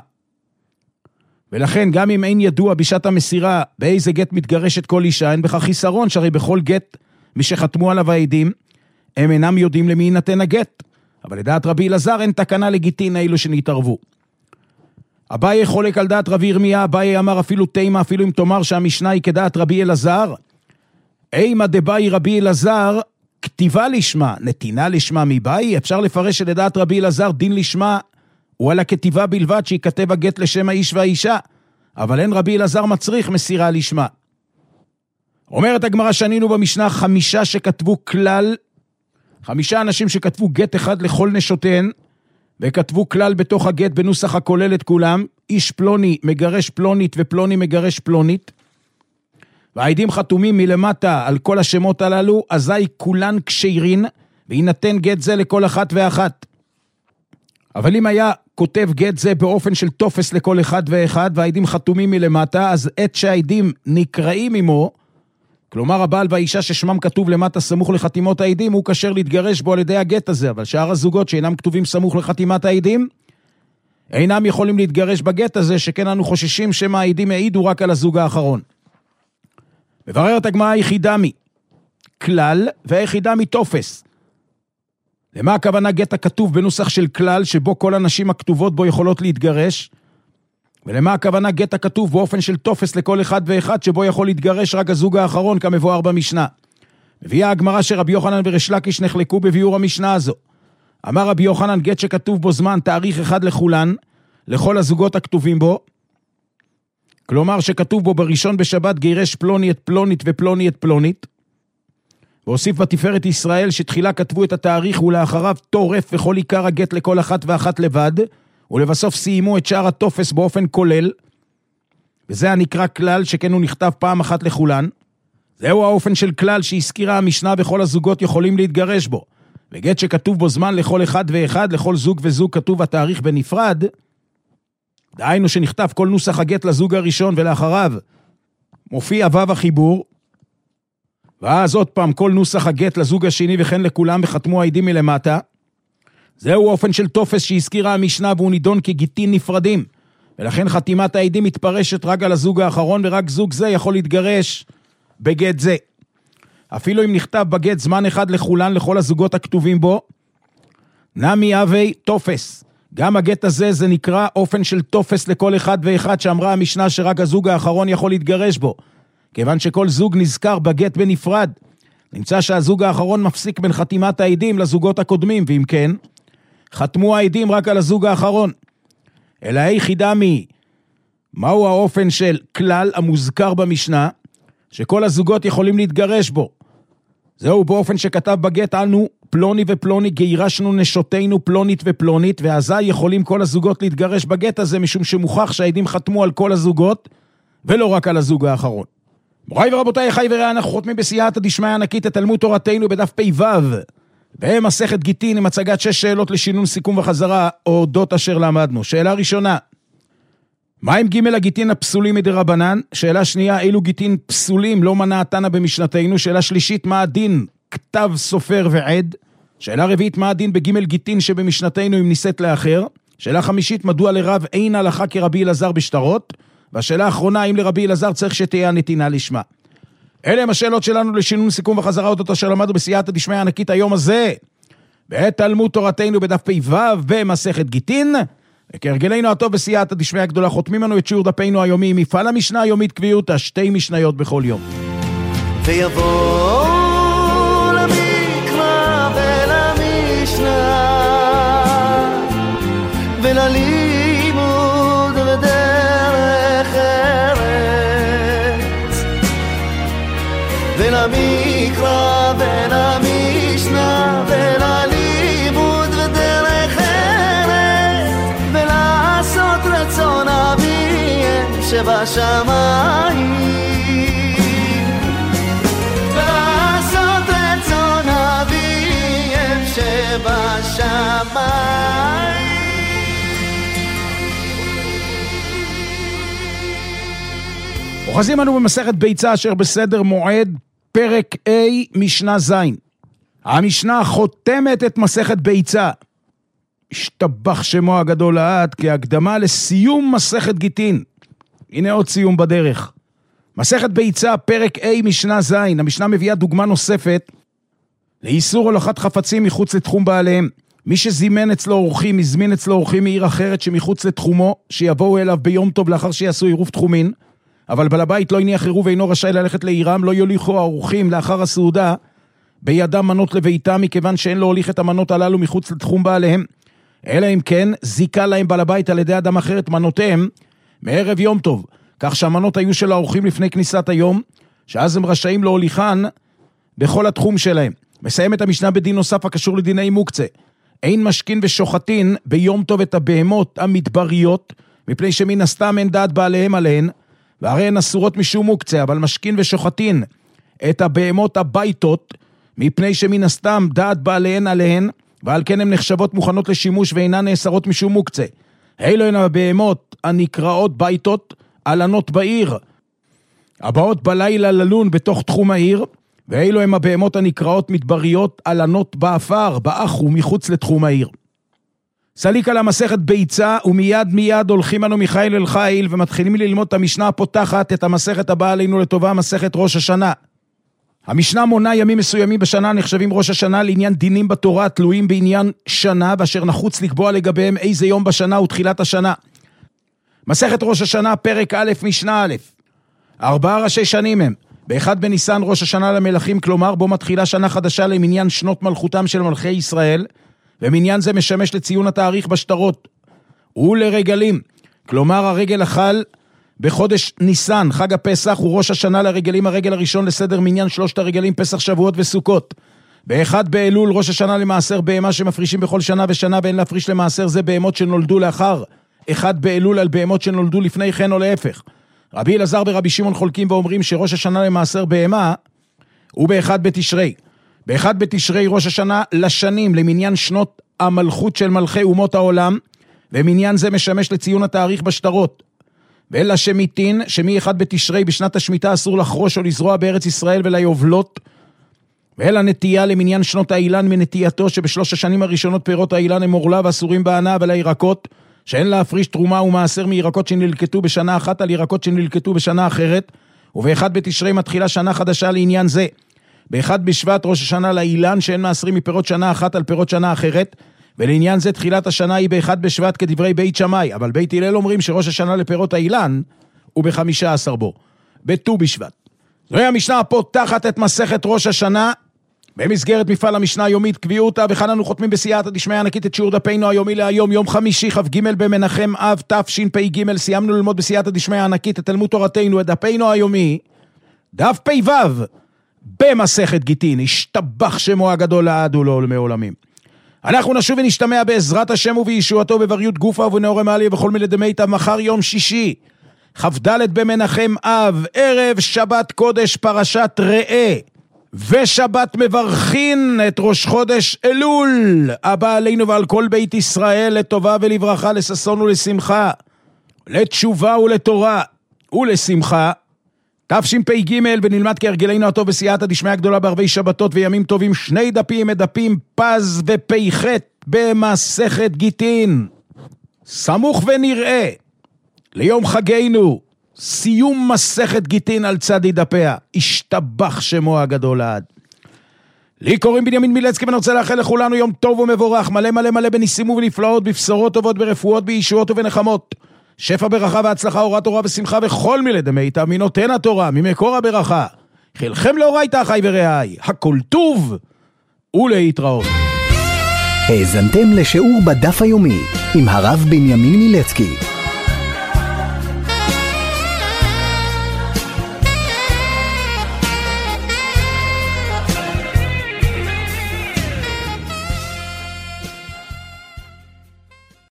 ולכן גם אם אין ידוע בשעת המסירה באיזה גט מתגרשת כל אישה, אין בכך חיסרון, שהרי בכל גט מי שחתמו עליו העדים, הם אינם יודעים למי ינתן הגט. אבל לדעת רבי אלעזר אין תקנה לגיטין אלו שנתערבו. אביי חולק על דעת רבי ירמיה, אביי אמר אפילו תימה, אפילו אם תאמר שהמשנה היא כדעת רבי אלעזר, אימה דבאי רבי אלעזר, כתיבה לשמה, נתינה לשמה מבאי, אפשר לפרש שלדעת רבי אלעזר דין לשמה, הוא על הכתיבה בלבד שיכתב הגט לשם האיש והאישה, אבל אין רבי אלעזר מצריך מסירה לשמה. אומרת הגמרא שנינו במשנה 5 שכתבו כלל, 5 אנשים שכתבו גט אחד לכל נשותיהן, וכתבו כלל בתוך הגט בנוסח הכולל את כולם, איש פלוני מגרש פלונית ופלוני מגרש פלונית, והעדים חתומים מלמטה על כל השמות הללו, אזי כולן קשירין, וינתן גט זה לכל אחת ואחת. אבל אם היה כותב גט זה באופן של תופס לכל אחד ואחד, והעדים חתומים מלמטה, אז עת שהעדים נקראים עמו, כלומר הבעל והאישה ששמם כתוב למטה סמוך לחתימות העדים, הוא קשר להתגרש בו על ידי הגט הזה, אבל שאר הזוגות שאינם כתובים סמוך לחתימת העדים, אינם יכולים להתגרש בגט הזה, שכן אנו חוששים שמה העדים העידו רק על הזוג האחרון. מבררת הגמרא יחידמי, כלל והיחידמי תופס. למה הכוונה גט הכתוב בנוסח של כלל, שבו כל הנשים הכתובות בו יכולות להתגרש? ולמה הכוונה גט הכתוב באופן של תופס לכל אחד ואחד, שבו יכול להתגרש רק הזוג האחרון, כמבואר במשנה? מביאה הגמרא שרבי יוחנן וריש לקיש נחלקו בביאור המשנה הזו. אמר רבי יוחנן, גט שכתוב בו זמן תאריך אחד לכולן, לכל הזוגות הכתובים בו, כלומר שכתוב בו בראשון בשבת גירש פלוני את פלונית ופלוני את פלונית, והוסיף בתפארת ישראל שתחילה כתבו את התאריך ולאחריו תורף וכל עיקר הגט לכל אחת ואחת לבד, ולבסוף סיימו את שאר התופס באופן כולל, וזה הנקרא כלל שכן הוא נכתב פעם אחת לכולן. זהו האופן של כלל שהזכירה המשנה וכל הזוגות יכולים להתגרש בו, וגט שכתוב בו זמן לכל אחד ואחד, לכל זוג וזוג כתוב התאריך בנפרד, דהיינו שנכתב כל נוסח הגט לזוג הראשון ולאחריו מופיע וו החיבור, ואז עוד פעם כל נוסח הגט לזוג השני וכן לכולם וחתמו העדים מלמטה. זהו אופן של תופס שהזכירה המשנה והוא נידון כגיטין נפרדים, ולכן חתימת העדים מתפרשת רק על הזוג האחרון, ורק זוג זה יכול להתגרש בגט זה. אפילו אם נכתב בגט זמן אחד לכולן לכל הזוגות הכתובים בו, נמי אבי תופס. גם הגט הזה זה נקרא אופן של תופס לכל אחד ואחד, שאמרה המשנה שרק הזוג האחרון יכול להתגרש בו. כיוון שכל זוג נזכר בגט בנפרד, נמצא שהזוג האחרון מפסיק בין חתימת העדים לזוגות הקודמים, ואם כן, חתמו העדים רק על הזוג האחרון. אלא היחידה מהו האופן של כלל המוזכר במשנה, שכל הזוגות יכולים להתגרש בו? זהו באופן שכתב בגט, אנו פלוני ופלוני גירשנו נשותינו פלונית ופלונית, ואזי יכולים כל הזוגות להתגרש בגט הזה, משום שמוכח שהעדים חתמו על כל הזוגות, ולא רק על הזוג האחרון. מוריי ורבותיי, חי וראה, אנחנו חותמים בסייעתא דשמיא ענקית את תלמוד תורתנו בדף פ"ו, במסכת גיטין עם הצגת 6 שאלות לשינון סיכום וחזרה, אודות אשר למדנו. שאלה ראשונה, מה עם ג' הגיטין הפסולים מדרבנן? שאלה שנייה, אילו גיטין פסולים לא מנע תנא במשנתנו? שאלה שלישית, מה הדין כתב סופר ועד? שאלה רביעית, מה הדין בג' גיטין שבמשנתנו אם ניסית לאחר? שאלה חמישית, מדוע לרב אין הלכה כרבי אלעזר בשטרות? והשאלה האחרונה, האם לרבי אלעזר צריך שתהיה הנתינה לשמה? אלה הם השאלות שלנו לשינון סיכום וחזרה, אודות אשר למדנו בסייעתא דשמיא ענקית היום הזה, בעת תלמוד תורתנו בדף פ"ו במסכת גיטין. וכהרגלנו הטוב בסייעתא דשמיא הגדולה, חותמים לנו את שיעור דפנו היומי, מפעל המשנה היומית קביעותא, 2 משניות בכל יום. ויבוא למקרא ולמשנה וללימוד ודרך ארץ, ולמקרא ולמשנה וללימוד ודרך ארץ, ולעשות רצון אביהם שבשמיים, ולעשות רצון אביהם שבשמיים. אוחזים אנו במסכת ביצה אשר בסדר מועד, פרק A, משנה ז'. המשנה חותמת את מסכת ביצה. השתבח שמו הגדול לעד, כהקדמה לסיום מסכת גיטין. הנה עוד סיום בדרך. מסכת ביצה, פרק A, משנה ז'. המשנה מביאה דוגמה נוספת לאיסור הולכת חפצים מחוץ לתחום בעליהם. מי שזימן אצלו אורחים, הזמין אצלו אורחים מעיר אחרת שמחוץ לתחומו, שיבואו אליו ביום טוב לאחר שיעשו עירוב תחומין, אבל בעל הבית לא הניח עירוב ואינו רשאי ללכת לעירם, לא יוליכו האורחים לאחר הסעודה בידם מנות לביתם, מכיוון שאין לו הוליך את המנות הללו מחוץ לתחום בעליהם, אלא אם כן זיקה להם בעל הבית על ידי אדם אחר את מנותיהם מערב יום טוב, כך שהמנות היו של האורחים לפני כניסת היום, שאז הם רשאים להוליכן בכל התחום שלהם. מסיים את המשנה בדין נוסף הקשור לדיני מוקצה. אין משכין ושוחטין ביום טוב את הבהמות המדבריות, מפני שמן הסתם אין דעת בעליהם עליהן, והרי הן אסורות משום מוקצה, אבל משכין ושוחטין את הבהמות הביתות, מפני שמן הסתם דעת בעליהן עליהן, ועל כן הן נחשבות מוכנות לשימוש ואינן נאסרות משום מוקצה. אלו הן הבהמות הנקראות ביתות, עלנות בעיר, הבאות בלילה ללון בתוך תחום העיר, ואלו הם הבהמות הנקראות מדבריות, עלנות באפר, באח ומחוץ לתחום העיר. סליק על המסכת ביצה, ומיד הולכים אנו מחיל אל חיל, ומתחילים ללמוד את המשנה הפותחת, את המסכת הבאה עלינו לטובה, מסכת ראש השנה. המשנה מונה ימים מסוימים בשנה נחשבים ראש השנה לעניין דינים בתורה, תלויים בעניין שנה, ואשר נחוץ לקבוע לגביהם איזה יום בשנה הוא תחילת השנה. מסכת ראש השנה, פרק א', משנה א'. 4 ראשי שנים הם. באחד בניסן ראש השנה למלכים, כלומר בו מתחילה שנה חדשה למניין שנות מלכותם של מלכי ישראל, ומניין זה משמש לציון התאריך בשטרות ולרגלים, כלומר הרגל החל בחודש ניסן, חג הפסח, הוא ראש השנה לרגלים, הרגל הראשון לסדר מניין 3 הרגלים, פסח, שבועות וסוכות. באחד באלול ראש השנה למעשר בהמה שמפרישים בכל שנה ושנה, ואין להפריש למעשר זה בהמות שנולדו לאחר אחד באלול על בהמות שנולדו לפני כן או להפך. רבי אלעזר ורבי שמעון חולקים ואומרים שראש השנה למעשר בהמה הוא באחד בתשרי. באחד בתשרי ראש השנה לשנים, למניין שנות המלכות של מלכי אומות העולם, ומניין זה משמש לציון התאריך בשטרות. ואלה שמיתין, שמי אחד בתשרי בשנת השמיטה אסור לחרוש או לזרוע בארץ ישראל וליובלות, ואלה נטייה למניין שנות האילן מנטייתו, שבשלוש השנים הראשונות פירות האילן הם אורלה ואסורים בענה, ולירקות שאין להפריש תרומה ומעשר מירקות שנלקטו בשנה אחת על ירקות שנלקטו בשנה אחרת, ובאחד בתשרי מתחילה שנה חדשה לעניין זה. באחד בשבט ראש השנה לאילן שאין מעשרים מפירות שנה אחת על פירות שנה אחרת, ולעניין זה תחילת השנה היא באחד בשבט כדברי בית שמאי, אבל בית הלל אומרים שראש השנה לפירות האילן הוא ב15 בו, בט"ו בשבט. זוהי המשנה פותחת את מסכת ראש השנה, במסגרת מפעל המשנה היומית קביעותה, וכאן אנו חותמים בסייעתא דשמיא ענקית את שיעור דפנו היומי להיום, יום חמישי כ"ג במנחם אב תשפ"ג. סיימנו ללמוד בסייעתא דשמיא ענקית את תלמוד תורתנו, את דפנו היומי, דף פ"ו, במסכת גיטין. השתבח שמו הגדול לעד ולעולמי עולמים. אנחנו נשוב ונשתמע בעזרת השם ובישועתו בבריות גופה ובנאורי מעליה וכל מילי דמיטב מחר יום שישי, כ"ד במנחם אב, ערב שבת קודש פרשת ראה, ושבת מברכין את ראש חודש אלול, הבא עלינו ועל כל בית ישראל לטובה ולברכה, לששון ולשמחה, לתשובה ולתורה ולשמחה. תשפ"ג, ונלמד כהרגלנו הטוב בסייעתא דשמיא הגדולה בערבי שבתות וימים טובים, שני דפים, דפים פז ופ"ח במסכת גיטין. סמוך ונראה ליום חגנו, סיום מסכת גיטין על צדי דפיה, השתבח שמו הגדול לעד. לי קוראים בנימין מילצקי, ואני רוצה לאחל לכולנו יום טוב ומבורך, מלא מלא מלא בניסים ובנפלאות, בבשורות טובות, ברפואות, בישועות ובנחמות, שפע ברכה והצלחה, אורת תורה ושמחה וכל מילי דמיטב מנותן התורה, ממקור הברכה. חילכם לאורייתא אחי ורעי, הכל טוב ולהתראות. האזנתם לשיעור בדף היומי עם הרב בנימין מילצקי.